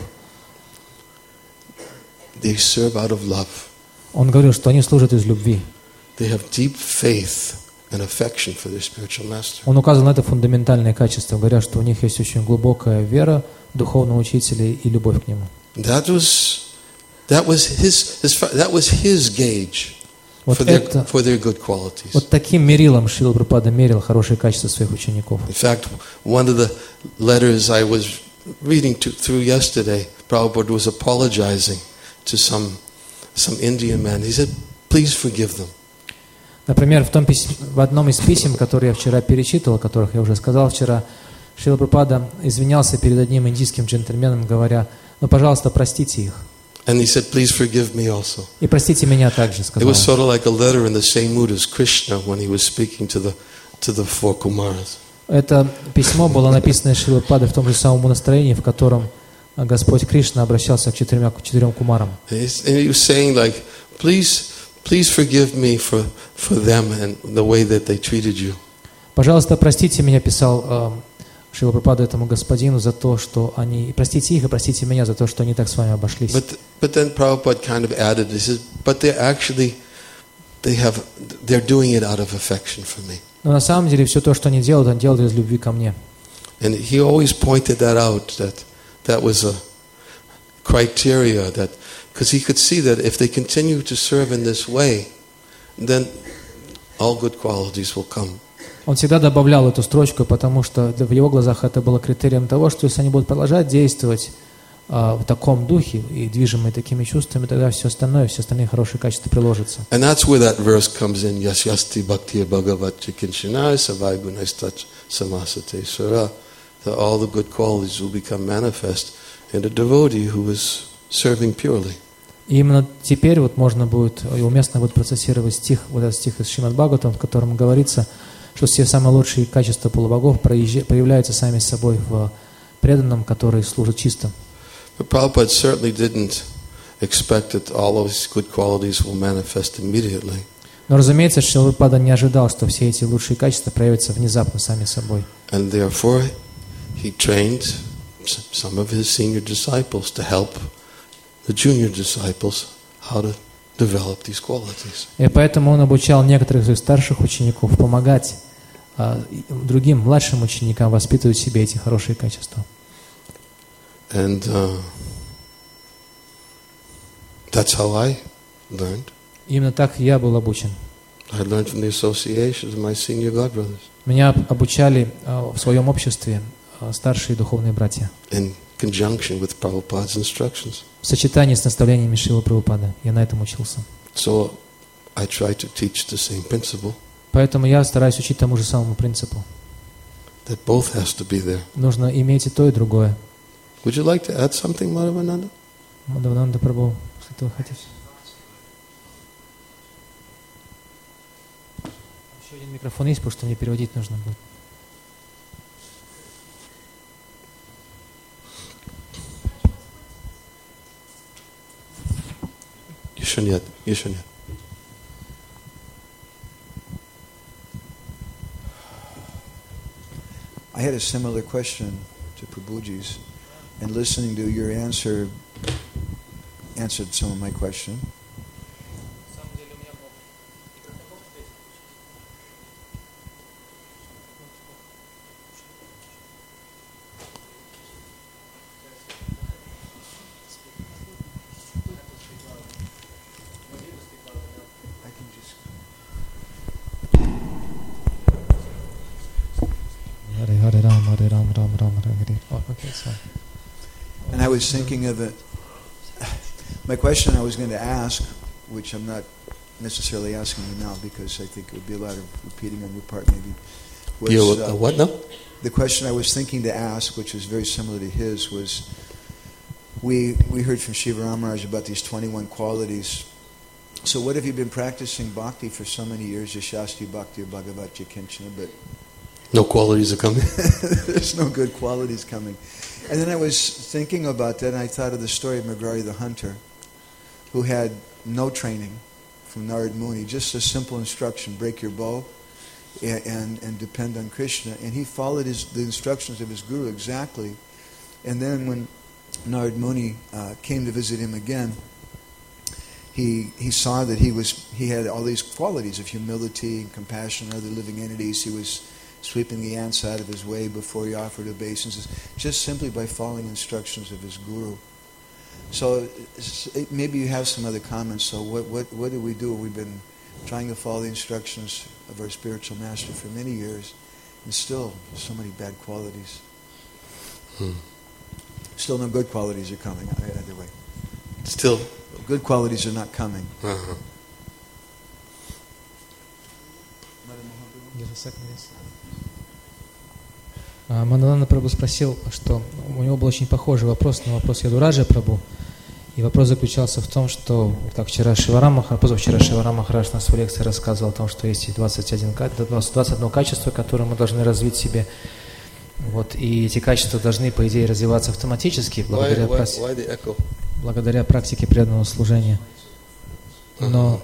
They serve out of love. Он говорил, что они служат из любви. They have deep faith and affection for their spiritual master. Он указывал на это фундаментальное качество, говоря, что у них есть очень глубокая вера духовного учителя и любовь к нему. That was his gauge Вот for their good qualities. Вот таким мерилом Шрила Прабхупада мерил хорошие качества своих учеников. In fact, one of the letters I was reading through yesterday, Prabhupada was apologizing to some Indian man. He said, "Please forgive them." Например, в одном из писем, которые я вчера перечитывал, о которых я уже сказал вчера, Шрила Прабхупада извинялся перед одним индийским джентльменом, говоря: «Ну, пожалуйста, простите их». And he said, "Please forgive me also." И простите меня также, It сказал was он. sort of like a letter in the same mood as Krishna when he was speaking to the four Kumaras. Это письмо было написано Шрилой Прабхупадой в том же самом настроении, в котором Господь Кришна обращался к четырем кумарам. And he was saying, like, please forgive me for them and the way that they treated you. Пожалуйста, простите меня, писал Шрила Прабхупада этому господину, за то, что они... Простите их и простите меня за то, что они так с вами обошлись. But then Prabhupada kind of added, he said, but they're doing it out of affection for me. Но на самом деле все то, что они делают, они делают из любви ко мне. And he always pointed that out, that was a criteria, that because he could see that if they continue to serve in this way, then all good qualities will come. Он всегда добавлял эту строчку, потому что в его глазах это было критерием того, что если они будут продолжать действовать в таком духе и движимые такими чувствами, тогда все остальные хорошие качества приложатся. And that's where that verse comes in. Yasyasti bhakti bhagavat chikinchanai savai gunaistach samasate sura. That all the good qualities will become manifest in a devotee who is serving purely. И именно теперь вот можно будет и уместно будет процессировать этот стих из Шримад Бхагаватам, в котором говорится, что все самые лучшие качества полубогов проявляются сами собой в преданном, который служит чисто. But Prabhupada certainly didn't expect that all of his good qualities will manifest immediately. Но, разумеется, Шрила Прабхупада не ожидал, что все эти лучшие качества проявятся внезапно сами собой. And therefore, he trained some of his senior disciples to help the junior disciples how to develop these qualities. И поэтому он обучал некоторых из старших учеников помогать другим младшим ученикам воспитывать в себе эти хорошие качества. And that's how I learned. Именно так я был обучен. I learned from the associations of my senior godbrothers. Меня обучали в своем обществе старшие духовные братья. In conjunction with Prabhupada's instructions. В сочетании с наставлениями Шрилы Прабхупады. Я на этом учился. So I try to teach the same principle. Поэтому я стараюсь учить тому же самому принципу. That both has to be there. Нужно иметь и то, и другое. Would you like to add something, Madhavananda? Мадхавананда Прабху, что вы хотите? Еще один микрофон есть, потому что мне переводить нужно будет. Еще нет, еще нет. I had a similar question to Prabhuji's, and listening to your answer answered some of my question. And I was thinking of it. My question I was going to ask, which I'm not necessarily asking you now because I think it would be a lot of repeating on your part maybe, was What now? the question I was thinking to ask, which was very similar to his, was we heard from Shiva Ramaraj about these 21 qualities. So what have you been practicing bhakti for so many years, Shastri Bhakti or Bhagavat Kinchana, but No qualities are coming. there's no good qualities coming. And then I was thinking about that, and I thought of the story of Magrari the hunter, who had no training from Narad Muni, just a simple instruction: break your bow and depend on Krishna. And he followed the instructions of his guru exactly. And then when Narad Muni came to visit him again, he saw that he had all these qualities of humility and compassion on other living entities. He was sweeping the ants out of his way before he offered obeisances, just simply by following instructions of his guru. So maybe you have some other comments. So what do we do? We've been trying to follow the instructions of our spiritual master for many years, and still so many bad qualities. Still no good qualities are coming either way. Still. Good qualities are not coming. Uh-huh. Мадхавананда Прабху спросил, что у него был очень похожий вопрос на вопрос Ядураджа Прабху. И вопрос заключался в том, что, как вчера позавчера Шиварам Махарадж на своей лекции рассказывал о том, что есть 21 качество, которое мы должны развить в себе. Вот, и эти качества должны, по идее, развиваться автоматически благодаря практике преданного служения. Но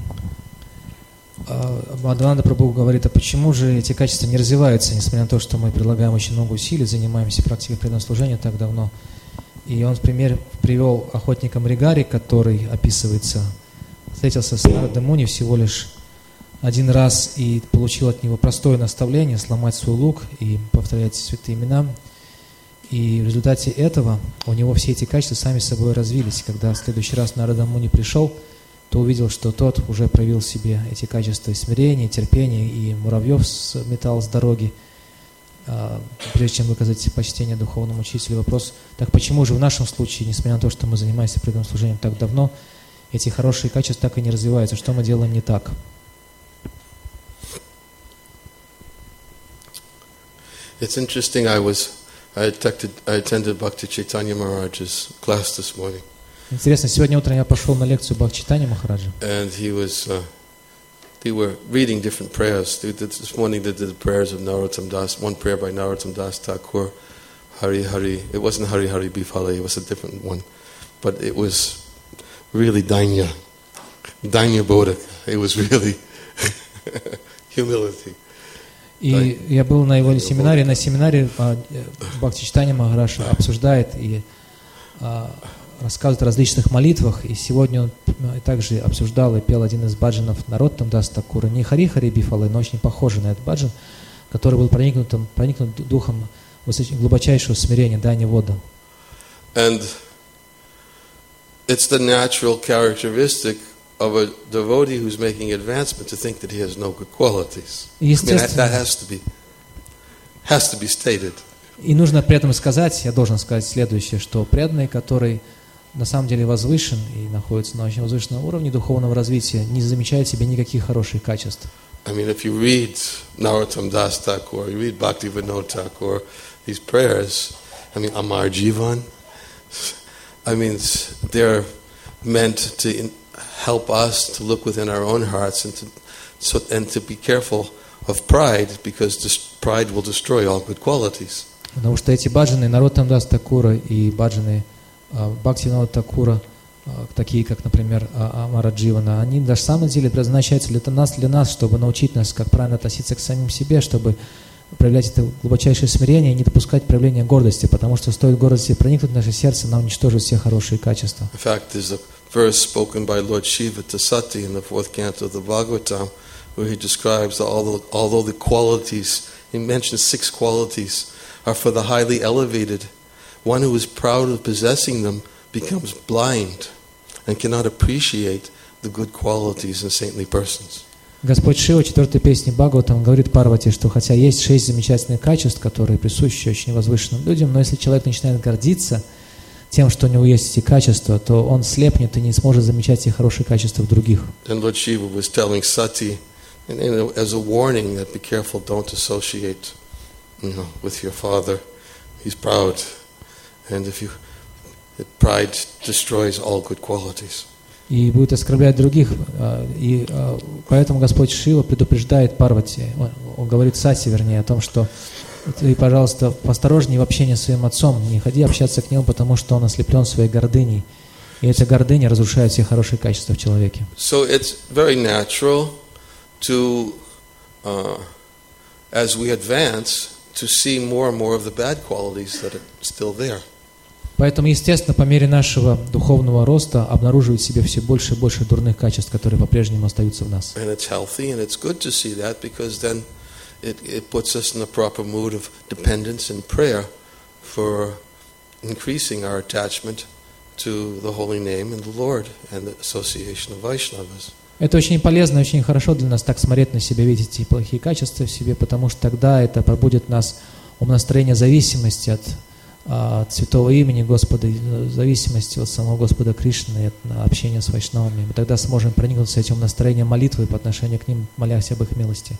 Мадхавананда Прабху говорит, а почему же эти качества не развиваются, несмотря на то, что мы предлагаем очень много усилий, занимаемся практикой преданного служения так давно. И он в пример привел охотника Мригари, который описывается, встретился с Нарада Муни всего лишь один раз и получил от него простое наставление сломать свой лук и повторять святые имена. И в результате этого у него все эти качества сами собой развились. Когда в следующий раз Нарада Муни пришел, то увидел, что тот уже проявил в себе эти качества и смирения, и терпения, и муравьев сметал с дороги, прежде чем выказать почтение духовному учителю. Вопрос, так почему же в нашем случае, несмотря на то, что мы занимаемся преданным служением так давно, эти хорошие качества так и не развиваются? Что мы делаем не так? It's interesting. I attended Bhakti Chaitanya Maharaj's class this morning. Интересно, сегодня утром я пошел на лекцию Бхакти-Чайтанья Махараджа. And they were reading different prayers. This morning they did the prayers of Narottam Das, one prayer by Narottam Das Thakur, Hari Hari. It wasn't Hari Hari Bifale, it was a different one. But it was really Dainya Bodhika. It was really Humility. И я был на его семинаре. На семинаре Бхактичитания Махарадж обсуждает и рассказывает о различных молитвах. И сегодня он также обсуждал и пел один из баджанов Нароттам Дас Такура. Не Хари-Хари Бифалы, но очень похожий на этот баджан, который был проникнут духом глубочайшего смирения, Дани Вода. And it's the natural characteristic of a devotee who's making advancement to think that he has no good qualities. I mean, that has to be stated. И нужно при этом сказать, я должен сказать следующее, что преданный, который на самом деле возвышен и находится на очень возвышенном уровне духовного развития, не замечает в себе никаких хороших качеств. I mean, if you read Narottam Das Thakur, you read Bhaktivinoda Thakur, these prayers, I mean, Amar Jivan, I mean, they're meant to help us to look within our own hearts and to be careful of pride, because pride will destroy all good qualities. Потому что эти баджаны Нароттам Дас Такура и баджаны Бхактивинода Такура, такие как, например, Амара Дживана, они на самом деле предназначаются для нас, чтобы научить нас, как правильно относиться к самим себе, чтобы проявлять это глубочайшее смирение и не допускать проявления гордости, потому что стоит гордости проникнуть в наше сердце, нам уничтожит все хорошие качества. In fact, there's a verse spoken by Lord Shiva to Sati in the 4th canto of the Bhagavatam, where he describes although the qualities, he mentions 6 qualities, are for the highly elevated, one who is proud of possessing them becomes blind and cannot appreciate the good qualities in saintly persons. Господь Шива в 4-й песне Бхагаватам говорит Парвати, что хотя есть 6 замечательных качеств, которые присущи очень возвышенным людям, но если человек начинает гордиться тем, что у него есть эти качества, то он слепнет и не сможет замечать эти хорошие качества в других. And Lord Shiva was telling Sati, as a warning, that be careful, don't associate, with your father. He's proud, and pride destroys all good qualities. И будет оскорблять других, и поэтому Господь Шива предупреждает Парвати, он говорит Сати, вернее, о том, что ты, пожалуйста, поосторожнее в общении с своим отцом, не ходи общаться к нему, потому что он ослеплен своей гордыней, и эта гордыня разрушает все хорошие качества в человеке. So it's very natural to, as we advance, to see more and more of the bad qualities that are still there. Поэтому, естественно, по мере нашего духовного роста обнаруживать в себе все больше и больше дурных качеств, которые по-прежнему остаются в нас. And it's healthy, and it's good to see that, because then it puts us in the proper mood of dependence and prayer for increasing our attachment to the holy name and the Lord and the association of Vaishnavas. Это очень полезно и очень хорошо для нас так смотреть на себя, видеть эти плохие качества в себе, потому что тогда это пробудет нас умонастроение зависимости от святого имени Господа, зависимости от самого Господа Кришны, от общения с вайшнавами. Мы тогда сможем проникнуться этим настроением молитвы по отношению к ним, молясь об их милости.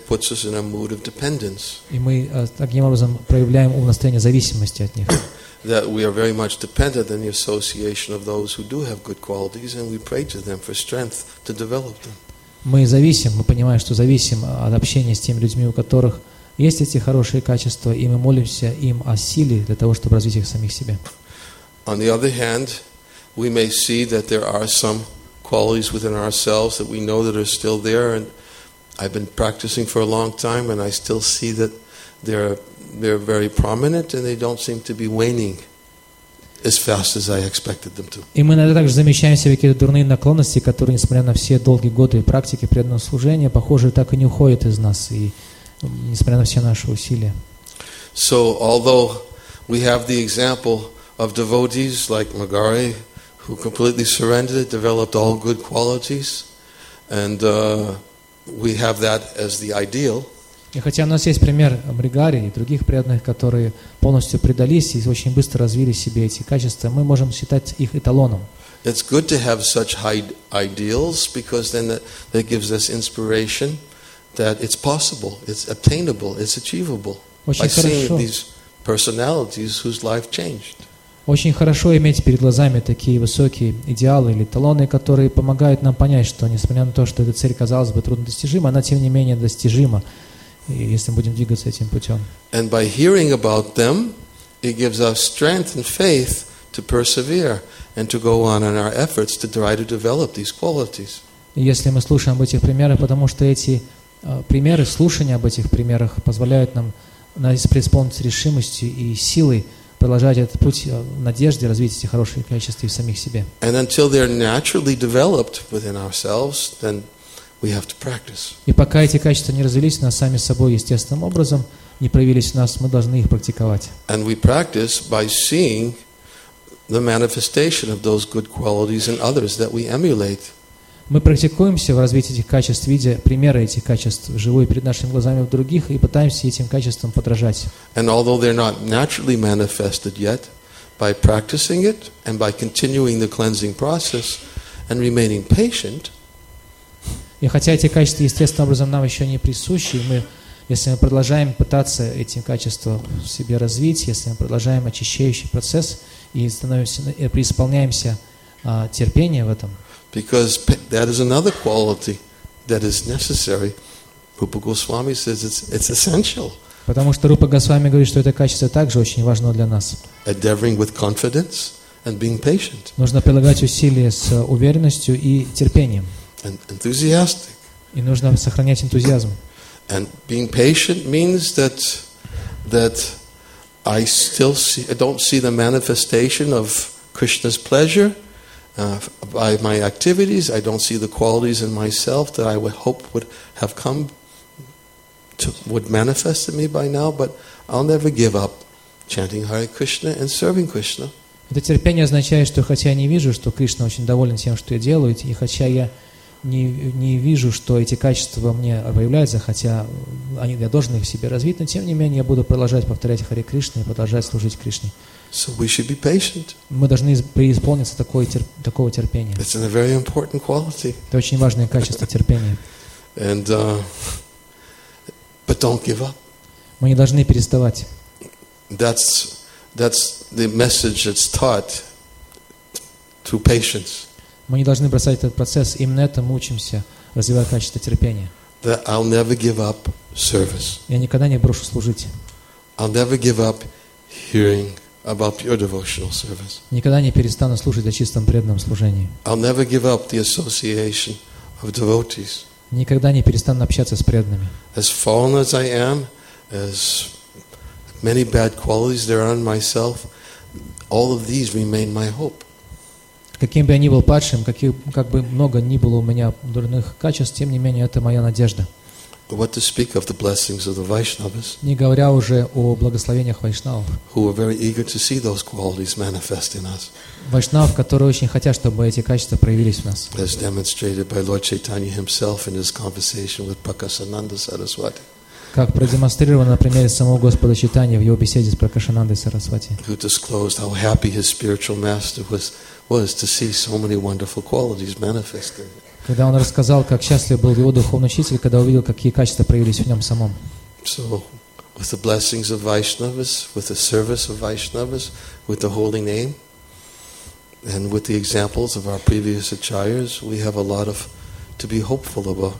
И мы таким образом проявляем настроение зависимости от них. That we are very much dependent on the association of those who do have good qualities, and we pray to them for strength to develop them. Мы понимаем, что зависим от общения с теми людьми, у которых есть эти хорошие качества, и мы молимся им о силе для того, чтобы развить их самих себе. On the other hand, we may see that there are some qualities within ourselves that we know that are still there, and I've been practicing for a long time, and I still see that they're very prominent, and they don't seem to be waning as fast as I expected them to. И мы иногда также замечаем себе какие-то дурные наклонности, которые, несмотря на все долгие годы практики преданного служения, похоже, так и не уходят из нас, и несмотря на все наши усилия. So, although we have the example of devotees like Magari, who completely surrendered, developed all good qualities, and we have that as the ideal. И хотя у нас есть пример Мригари и других преданных, которые полностью предались и очень быстро развили в себе эти качества, мы можем считать их эталоном. It's good to have such high ideals, because then that gives us inspiration that it's possible, it's obtainable, it's achievable by seeing these personalities whose life changed. Очень хорошо иметь перед глазами такие высокие идеалы или эталоны, которые помогают нам понять, что несмотря на то, что эта цель, казалось бы, труднодостижима, она тем не менее достижима, если мы будем двигаться этим путем. And by hearing about them, it gives us strength and faith to persevere and to go on in our efforts to try to develop these qualities. И если мы слушаем об этих примерах, потому что эти примеры, слушания об этих примерах позволяют нам преисполниться решимостью и силой продолжать этот путь в надежде развить эти хорошие качества в самих себе. And until they're naturally developed within ourselves, then we have to practice. И пока эти качества не развились в нас сами собой естественным образом, не проявились в нас, мы должны их практиковать. And we practice by seeing the manifestation of those good qualities in others that we emulate. Мы практикуемся в развитии этих качеств, видя примеры этих качеств вживую перед нашими глазами в других и пытаемся этим качествам подражать. And although they're not naturally manifested yet, by practicing it and by continuing the cleansing process and remaining patient, И хотя эти качества естественным образом нам еще не присущи, если мы продолжаем пытаться эти качества в себе развить, если мы продолжаем очищающий процесс и преисполняемся терпения в этом, because that is another quality that is necessary. Rupa Goswami says it's essential. потому что Рупа Госвами говорит, что это качество также очень важно для нас. Endeavoring with confidence and being patient Нужно прилагать усилия с уверенностью и терпением, and enthusiastic. и нужно сохранять энтузиазм. And being patient means that I don't see the manifestation of Krishna's pleasure by my activities. I don't see the qualities in myself that I would hope would manifest in me by now, but I'll never give up chanting Hare Krishna and serving Krishna. Это терпение означает, что хотя я не вижу, что Кришна очень доволен тем, что я делаю, и хотя я не вижу, что эти качества во мне проявляются, хотя я должен их в себе развить, но тем не менее я буду продолжать повторять Харе Кришна и продолжать служить Кришне. So we should be patient. Мы должны преисполниться такого терпения. It's a very important quality. Это очень важное качество терпения. And but don't give up. Мы не должны переставать. That's the message that's taught through patience. Мы не должны бросать этот процесс. Именно это мы учимся, развивая качество терпения. That I'll never give up service. Я никогда не брошу служить. I'll never give up hearing about pure devotional service. Никогда не перестану служить о чистом преданном служении. I'll never give up the association of devotees. Никогда не перестану общаться с преданными. As fallen as I am, as many bad qualities there are in myself, all of these remain my hope. Каким бы я ни был падшим, как бы много ни было у меня дурных качеств, тем не менее, это моя надежда. What to speak of the blessings of the Vaishnavas, Не говоря уже о благословениях вайшнавов. who are very eager to see those qualities manifest in us, Вайшнавов, которые очень хотят, чтобы эти качества проявились в нас. as demonstrated by Lord Chaitanya himself in his conversation with Prakasananda Saraswati, Как продемонстрировано на примере самого Господа Чайтаньи в его беседе с Пракашанандой Сарасвати. who disclosed how happy his spiritual master was to see so many wonderful qualities manifested. Когда он рассказал, как счастлив был его духовный учитель, когда увидел, какие качества проявились в нем самом. So, with the blessings of Vaishnavas, with the service of Vaishnavas, with the holy name, and with the examples of our previous acharyas, we have a lot to be hopeful about.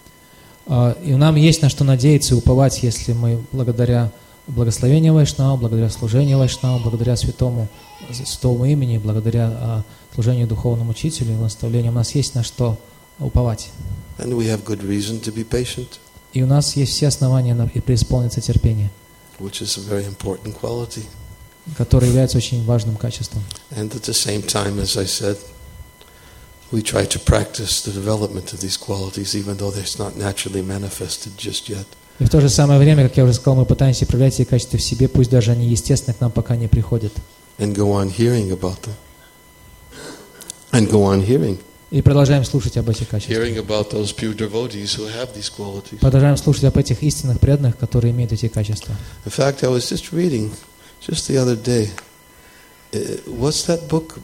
И нам есть на что надеяться и уповать, если мы благодаря благословению Вайшнава, благодаря служению Вайшнава, благодаря святому имени, благодаря служению духовному учителю и наставлению, у нас есть на что уповать. And we have good reason to be patient, И у нас есть все основания и преисполниться терпения, which is a very important quality. которое является очень важным качеством. And at the same time, as I said, we try to practice the development of these qualities, even though they're not naturally manifested just yet. И в то же самое время, как я уже сказал, мы пытаемся проявлять эти качества в себе, пусть даже они естественно к нам пока не приходят. And go on hearing about them. And go on hearing. И продолжаем слушать об этих качествах. Hearing about those pure devotees who have these qualities. Продолжаем слушать об этих истинных преданных, которые имеют эти качества. In fact, I was just reading, just the other day, what's that book?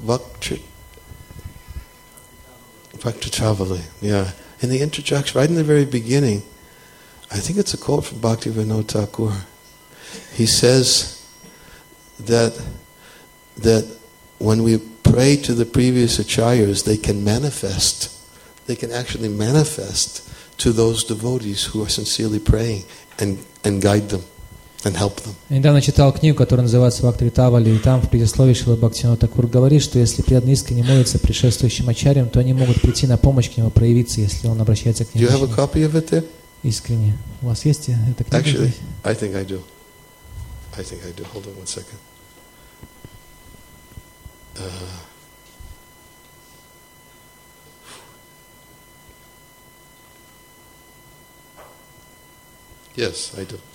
Bhakti-Travali. Yeah. In the introduction, right in the very beginning, I think it's a quote from Bhaktivinoda Thakur. He says that when we pray to the previous acharyas, they can actually manifest to those devotees who are sincerely praying and guide them. and help them. Я недавно читал книгу, которая называется «Бхактивитавали», и там в предисловии Шрила Бхактивинода Такур говорит, что если преданные искренне молятся предшествующим ачарьям, то они могут прийти на помощь к нему, проявиться, если он обращается к Do ним you have a copy of it there? искренне. У вас есть эта книга? Actually, здесь? I think I do. I think I do. Hold on one second. Yes, I do.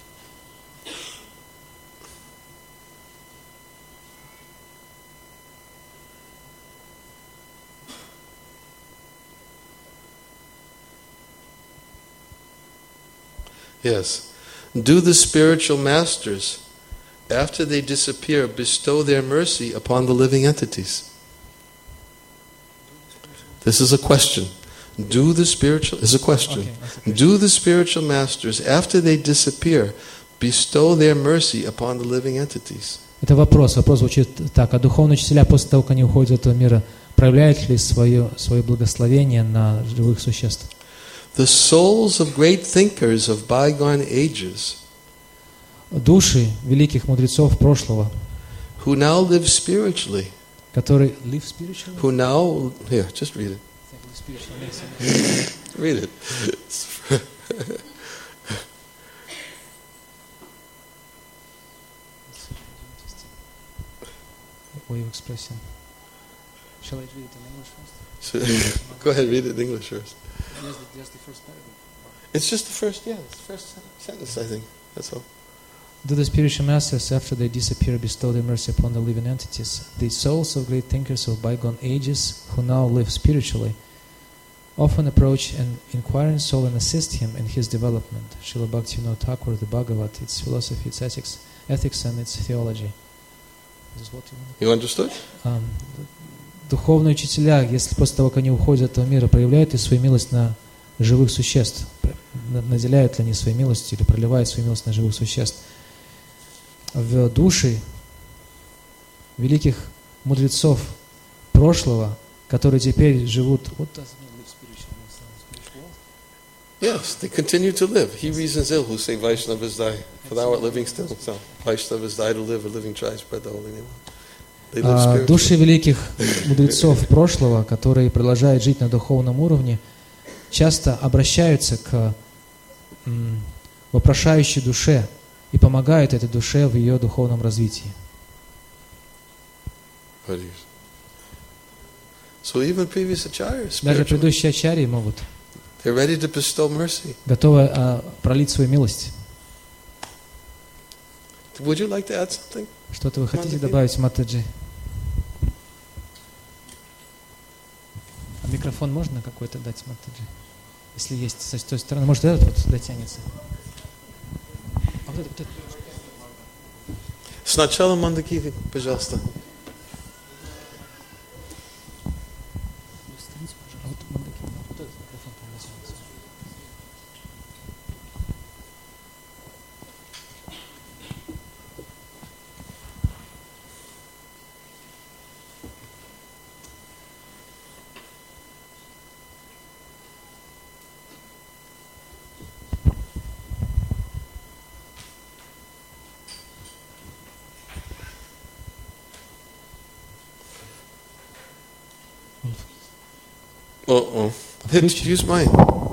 Yes. Do the spiritual masters, after they disappear, bestow their mercy upon the living entities? This is a question. Do the spiritual is a question. Okay, that's a question. Do the spiritual masters, after they disappear, bestow their mercy upon the living entities? Это вопрос. Вопрос звучит так. А духовные учителя после того, как они уходят из этого мира, проявляют ли свое благословение на живых существ? The souls of great thinkers of bygone ages, Души великих мудрецов прошлого, who now live spiritually, которые live spiritually? who now here, just read it. Read it. Way of expressing. Shall I read it in English first? Go ahead, read it in English first. Just the first paragraph. It's just the first, sentence, I think. That's all. Do the spiritual masters, after they disappear, bestow their mercy upon the living entities? The souls of great thinkers of bygone ages, who now live spiritually, often approach an inquiring soul and assist him in his development. Srila Bhaktivinoda Thakur, the Bhagavat, its philosophy, its ethics and its theology. This is what You understood? Духовные учителя, если после того, как они уходят из этого мира, проявляют ли свою милость на живых существ, наделяют ли они своей милостью или проливают свою милость на живых существ? В души великих мудрецов прошлого, которые теперь живут... Yes, they continue to live. He reasons ill who say Vaishnavas die, for thou art living still. So Vaishnavas die to live, a living try to spread the holy name. They live spiritually. Души великих мудрецов прошлого, которые продолжают жить на духовном уровне, часто обращаются к вопрошающей душе и помогают этой душе в ее духовном развитии. So even previous acharyas, Даже предыдущие ачарьи могут, they're ready to bestow mercy. готовы пролить свою милость. Would you like to add something? Что-то вы хотите добавить, Матаджи? А микрофон можно какой-то дать, Матаджи? Если есть с той стороны. Может, этот вот дотянется? А вот этот. Сначала Мандакиви, пожалуйста. Use mine.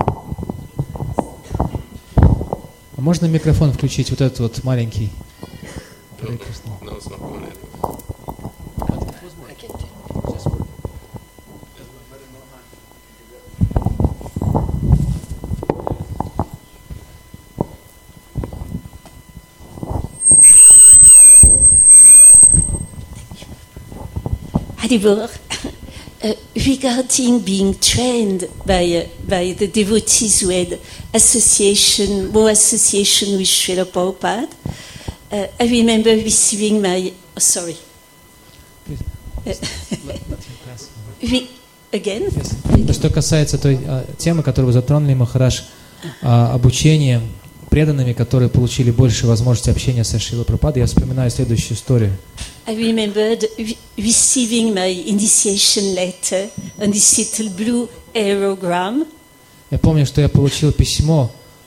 А можно микрофон включить, вот этот вот маленький? No, it's not going anywhere. Haribol, regarding being trained by the devotees who had more association with Srila Prabhupada, I remember receiving my... Oh, sorry. Again? Что касается той темы, которую вы затронули, Махарадж, обучение преданными, которые получили больше возможности общения со Шрилой Прабхупадой, я вспоминаю следующую историю. I remembered receiving my initiation letter on this little blue aerogram. Я помню, что я получил письмо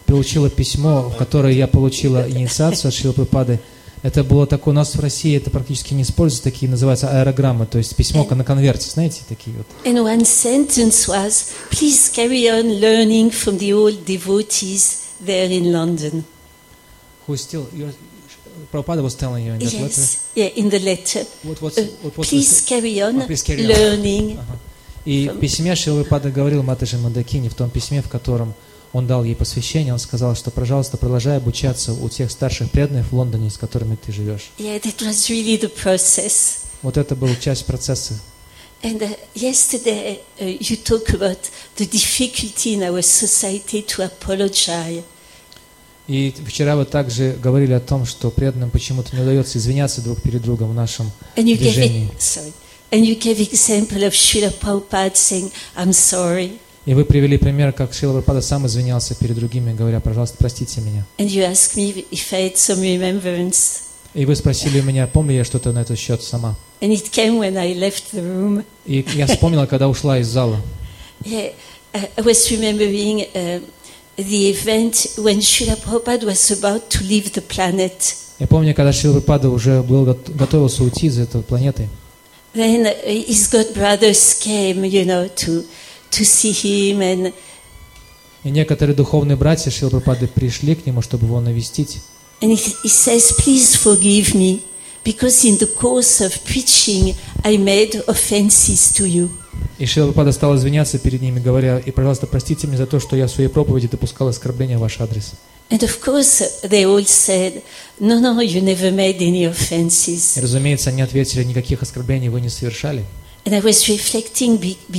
получила письмо, в которое я получила инициацию от Шрилы Прабхупады. Это было такое, у нас в России это практически не используются, такие называются аэрограммы, то есть письмо на конверте, знаете, такие вот. And one sentence was, please carry on learning from the old devotees there in London. Who still, Prabhupada was telling you in that letter? Yes, yeah, in the letter. Please carry on learning. learning. И в письме Шрила Прабхупада говорил Матаджи Мандакини, в том письме, в котором он дал ей посвящение, он сказал, что, пожалуйста, продолжай обучаться у тех старших преданных в Лондоне, с которыми ты живешь. Yeah, that was really the process. Вот это была часть процесса. And yesterday you talk about the difficulty in our society to apologize. И вчера вы также говорили о том, что преданным почему-то не удается извиняться друг перед другом в нашем движении. And you gave example of Srila Prabhupada saying, I'm sorry. И вы привели пример, как Шрила Прабхупада сам извинялся перед другими, говоря, пожалуйста, простите меня. And you asked me if I had some remembrance. И вы спросили у меня, помню я что-то на этот счет сама. And it came when I left the room. И я вспомнила, когда ушла из зала. Yeah, I was remembering the event when Srila Prabhupada was about to leave the planet. Я помню, когда Шрила Прабхупада уже готовился уйти из этой планеты. Then his god brothers came, to see him, and и некоторые духовные братья Шрила Прабхупады пришли к нему, чтобы его навестить. And he says, please forgive me, because in the course of preaching I made offenses to you. И Шрила Прабхупада стал извиняться перед ними, говоря, и, пожалуйста, простите меня за то, что я в своей проповеди допускал оскорбления в ваш адрес. And of course they all said, no, you never made any offenses. И, разумеется, они ответили, никаких оскорблений вы не совершали. And I was reflecting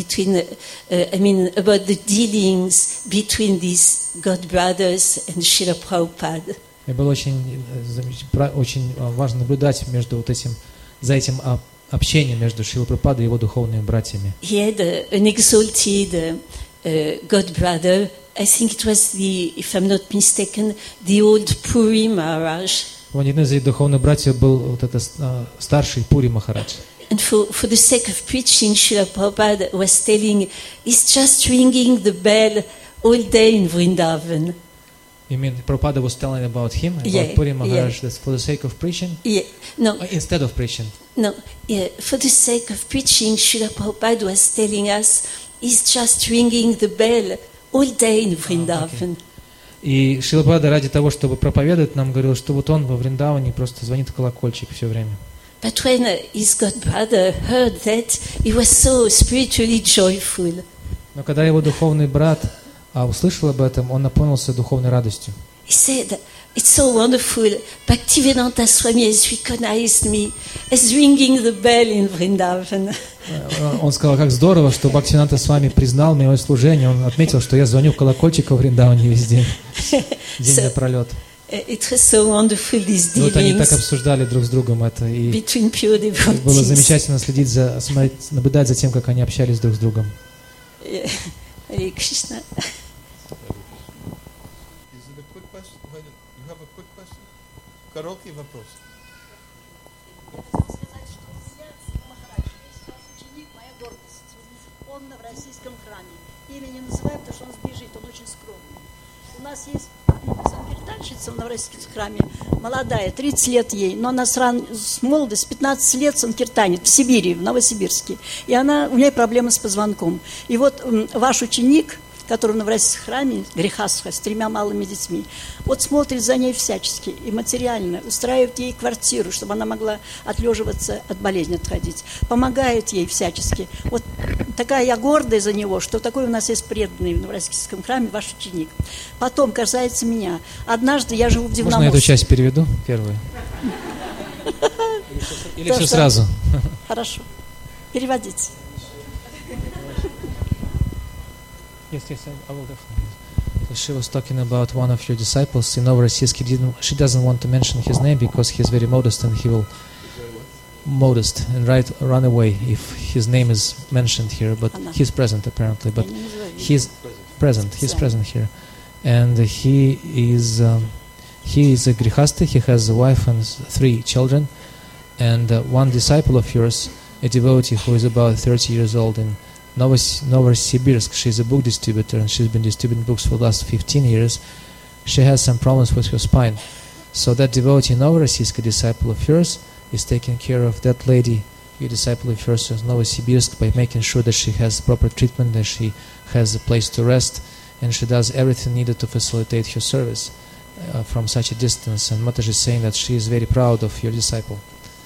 about the dealings between these God brothers and Srila Prabhupada. И было очень важно наблюдать за этим общением между Шрилой Прабхупадой и его духовными братьями. He had an exalted God brother. I think it was if I'm not mistaken, the old Puri Maharaj. Один из духовных братьев был вот это старший Пури Махарадж. And for the sake of preaching, Srila Prabhupada was telling, he's just ringing the bell all day in Vrindavan. You mean Prabhupada was telling about him, about Puri Maharaj, that's for the sake of preaching? Yeah, no. Instead of preaching? No, yeah, for the sake of preaching, Srila Prabhupada was telling us, he's just ringing the bell all day in Vrindavan. И Шрила Прабхупада ради того, чтобы проповедовать, нам говорил, что вот он во Вриндаване просто звонит в колокольчик все время. But when his god brother heard that, he was so spiritually joyful. Но когда его духовный брат услышал об этом, он наполнился духовной радостью. He said, it's so wonderful. Bhaktivedanta Swami has recognized me as ringing the bell in Vrindavan. Он сказал, как здорово, что Бхактивиданта Свами признал мое служение. Он отметил, что я звоню в колокольчик во Вриндаване весь день, день напролет. It was so wonderful, these dealings. Вот они так обсуждали друг с другом это, и было замечательно наблюдать за тем, как они общались друг с другом. Hare Krishna. Is it a quick question? You have a quick question? Короткий вопрос. Сказать, что у меня Махарадж, весь ученик, моя гордость. Он в российском храме. Имя не называю, потому что он сбежит, он очень скромный. У нас есть санкиртанщица в Новороссийском храме, молодая, 30 лет ей, но она с молодости, 15 лет санкиртанит в Сибири, в Новосибирске. И у нее проблемы с позвонком. И вот ваш ученик, который в Новороссийском храме, Грихастха, с 3 малыми детьми, вот смотрит за ней всячески и материально, устраивает ей квартиру, чтобы она могла отлеживаться, от болезни отходить, помогает ей всячески. Вот такая я гордая за него, что такой у нас есть преданный в Новороссийском храме ваш ученик. Потом касается меня. Однажды я живу в Дивноморске. Можно я эту часть переведу, первую? Или все сразу? Хорошо. Переводите. Yes, I will definitely. She was talking about one of your disciples in Novorossiysk. She doesn't want to mention his name because he's very modest and he will run away if his name is mentioned here. But he's present apparently. But he's present. He's present here, and he is a grihasta. He has a wife and 3 children, and one disciple of yours, a devotee who is about 30 years old in Novosibirsk. She's a book distributor and she's been distributing books for the last 15 years. she has some problems with her spine. So that devotee in Novorossiysk, a disciple of yours, is taking care of that lady, your disciple of yours in Novosibirsk, by making sure that she has proper treatment, that she has a place to rest, and she does everything needed to facilitate her service from such a distance. And Mataji is saying that she is very proud of your disciple.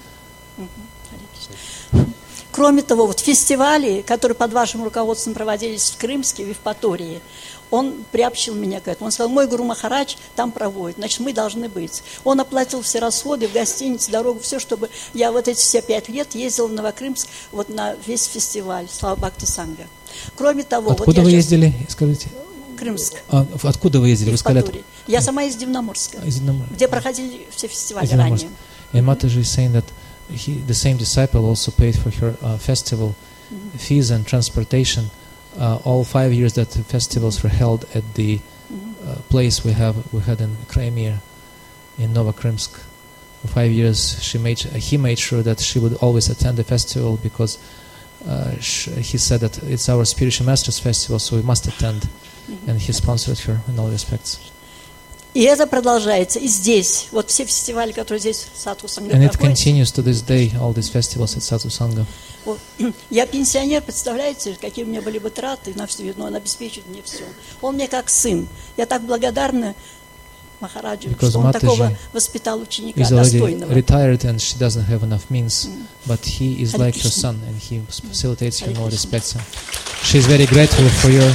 Кроме того, вот фестивали, которые под вашим руководством проводились в Крымске, в Евпатории, он приобщил меня к этому. Он сказал, мой Гуру Махарадж там проводит, значит, мы должны быть. Он оплатил все расходы в гостинице, дорогу, все, чтобы я вот эти все 5 лет ездила в Новокрымск вот на весь фестиваль Слава Бхакти Санга. Кроме того... Откуда вот вы ездили, скажите? Крымск. Откуда вы ездили? Вы сказали, я сама из Дивноморска, где проходили все фестивали ранее. And Mataji is saying that the same disciple also paid for her festival fees and transportation all 5 years that the festivals were held at the place we had in Crimea, in Novokrimsk. For 5 years he made sure that she would always attend the festival because he said that it's our spiritual master's festival, so we must attend. And he sponsored her in all respects. И это продолжается и здесь. Вот все фестивали, которые здесь в Садху Санга проходят. And it проходят. continues to this day, all these festivals at Sadhu Sangha. Вот. Я пенсионер, представляете, какие у меня были бы траты на все, но он обеспечит мне все. Он мне как сын. Я так благодарна Махараджу, что он такого воспитал ученика достойного. Retired and she doesn't have enough means, but he is like her son and he facilitates her in all respects. She is very grateful for your...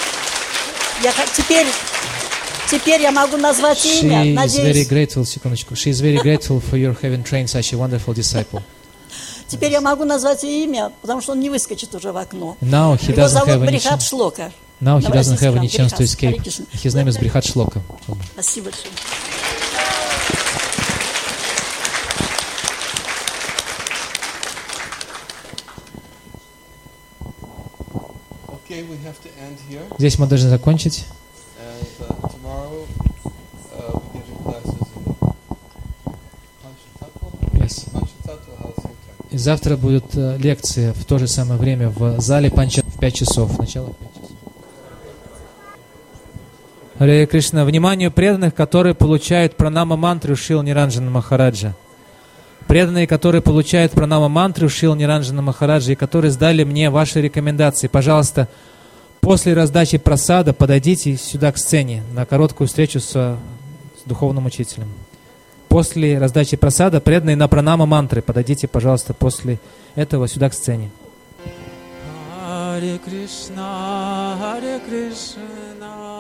Теперь я могу назвать имя, надеюсь. She is very grateful for your having trained such a wonderful disciple. Теперь я могу назвать имя, потому что он не выскочит уже в окно. Now he Его зовут Брихат Шлока. Now he doesn't have any chance to escape. His name is Brihat Shloka. Спасибо большое. Okay, we have to end here. Здесь мы должны закончить. And tomorrow we give classes in Panchatattva. И завтра будут лекции в то же самое время в зале Панча в 5 часов. Начало 5 часов. Харе Кришна. Вниманию преданных, которые получают пранама мантру Шрила Ниранджана Махараджа. Преданные, которые получают пранама мантру Шрила Ниранджана Махараджа и которые сдали мне ваши рекомендации, пожалуйста, после раздачи прасада подойдите сюда к сцене на короткую встречу с духовным учителем. После раздачи прасада, преданные на пранама мантры, подойдите, пожалуйста, после этого сюда к сцене. Харе Кришна, Харе Кришна.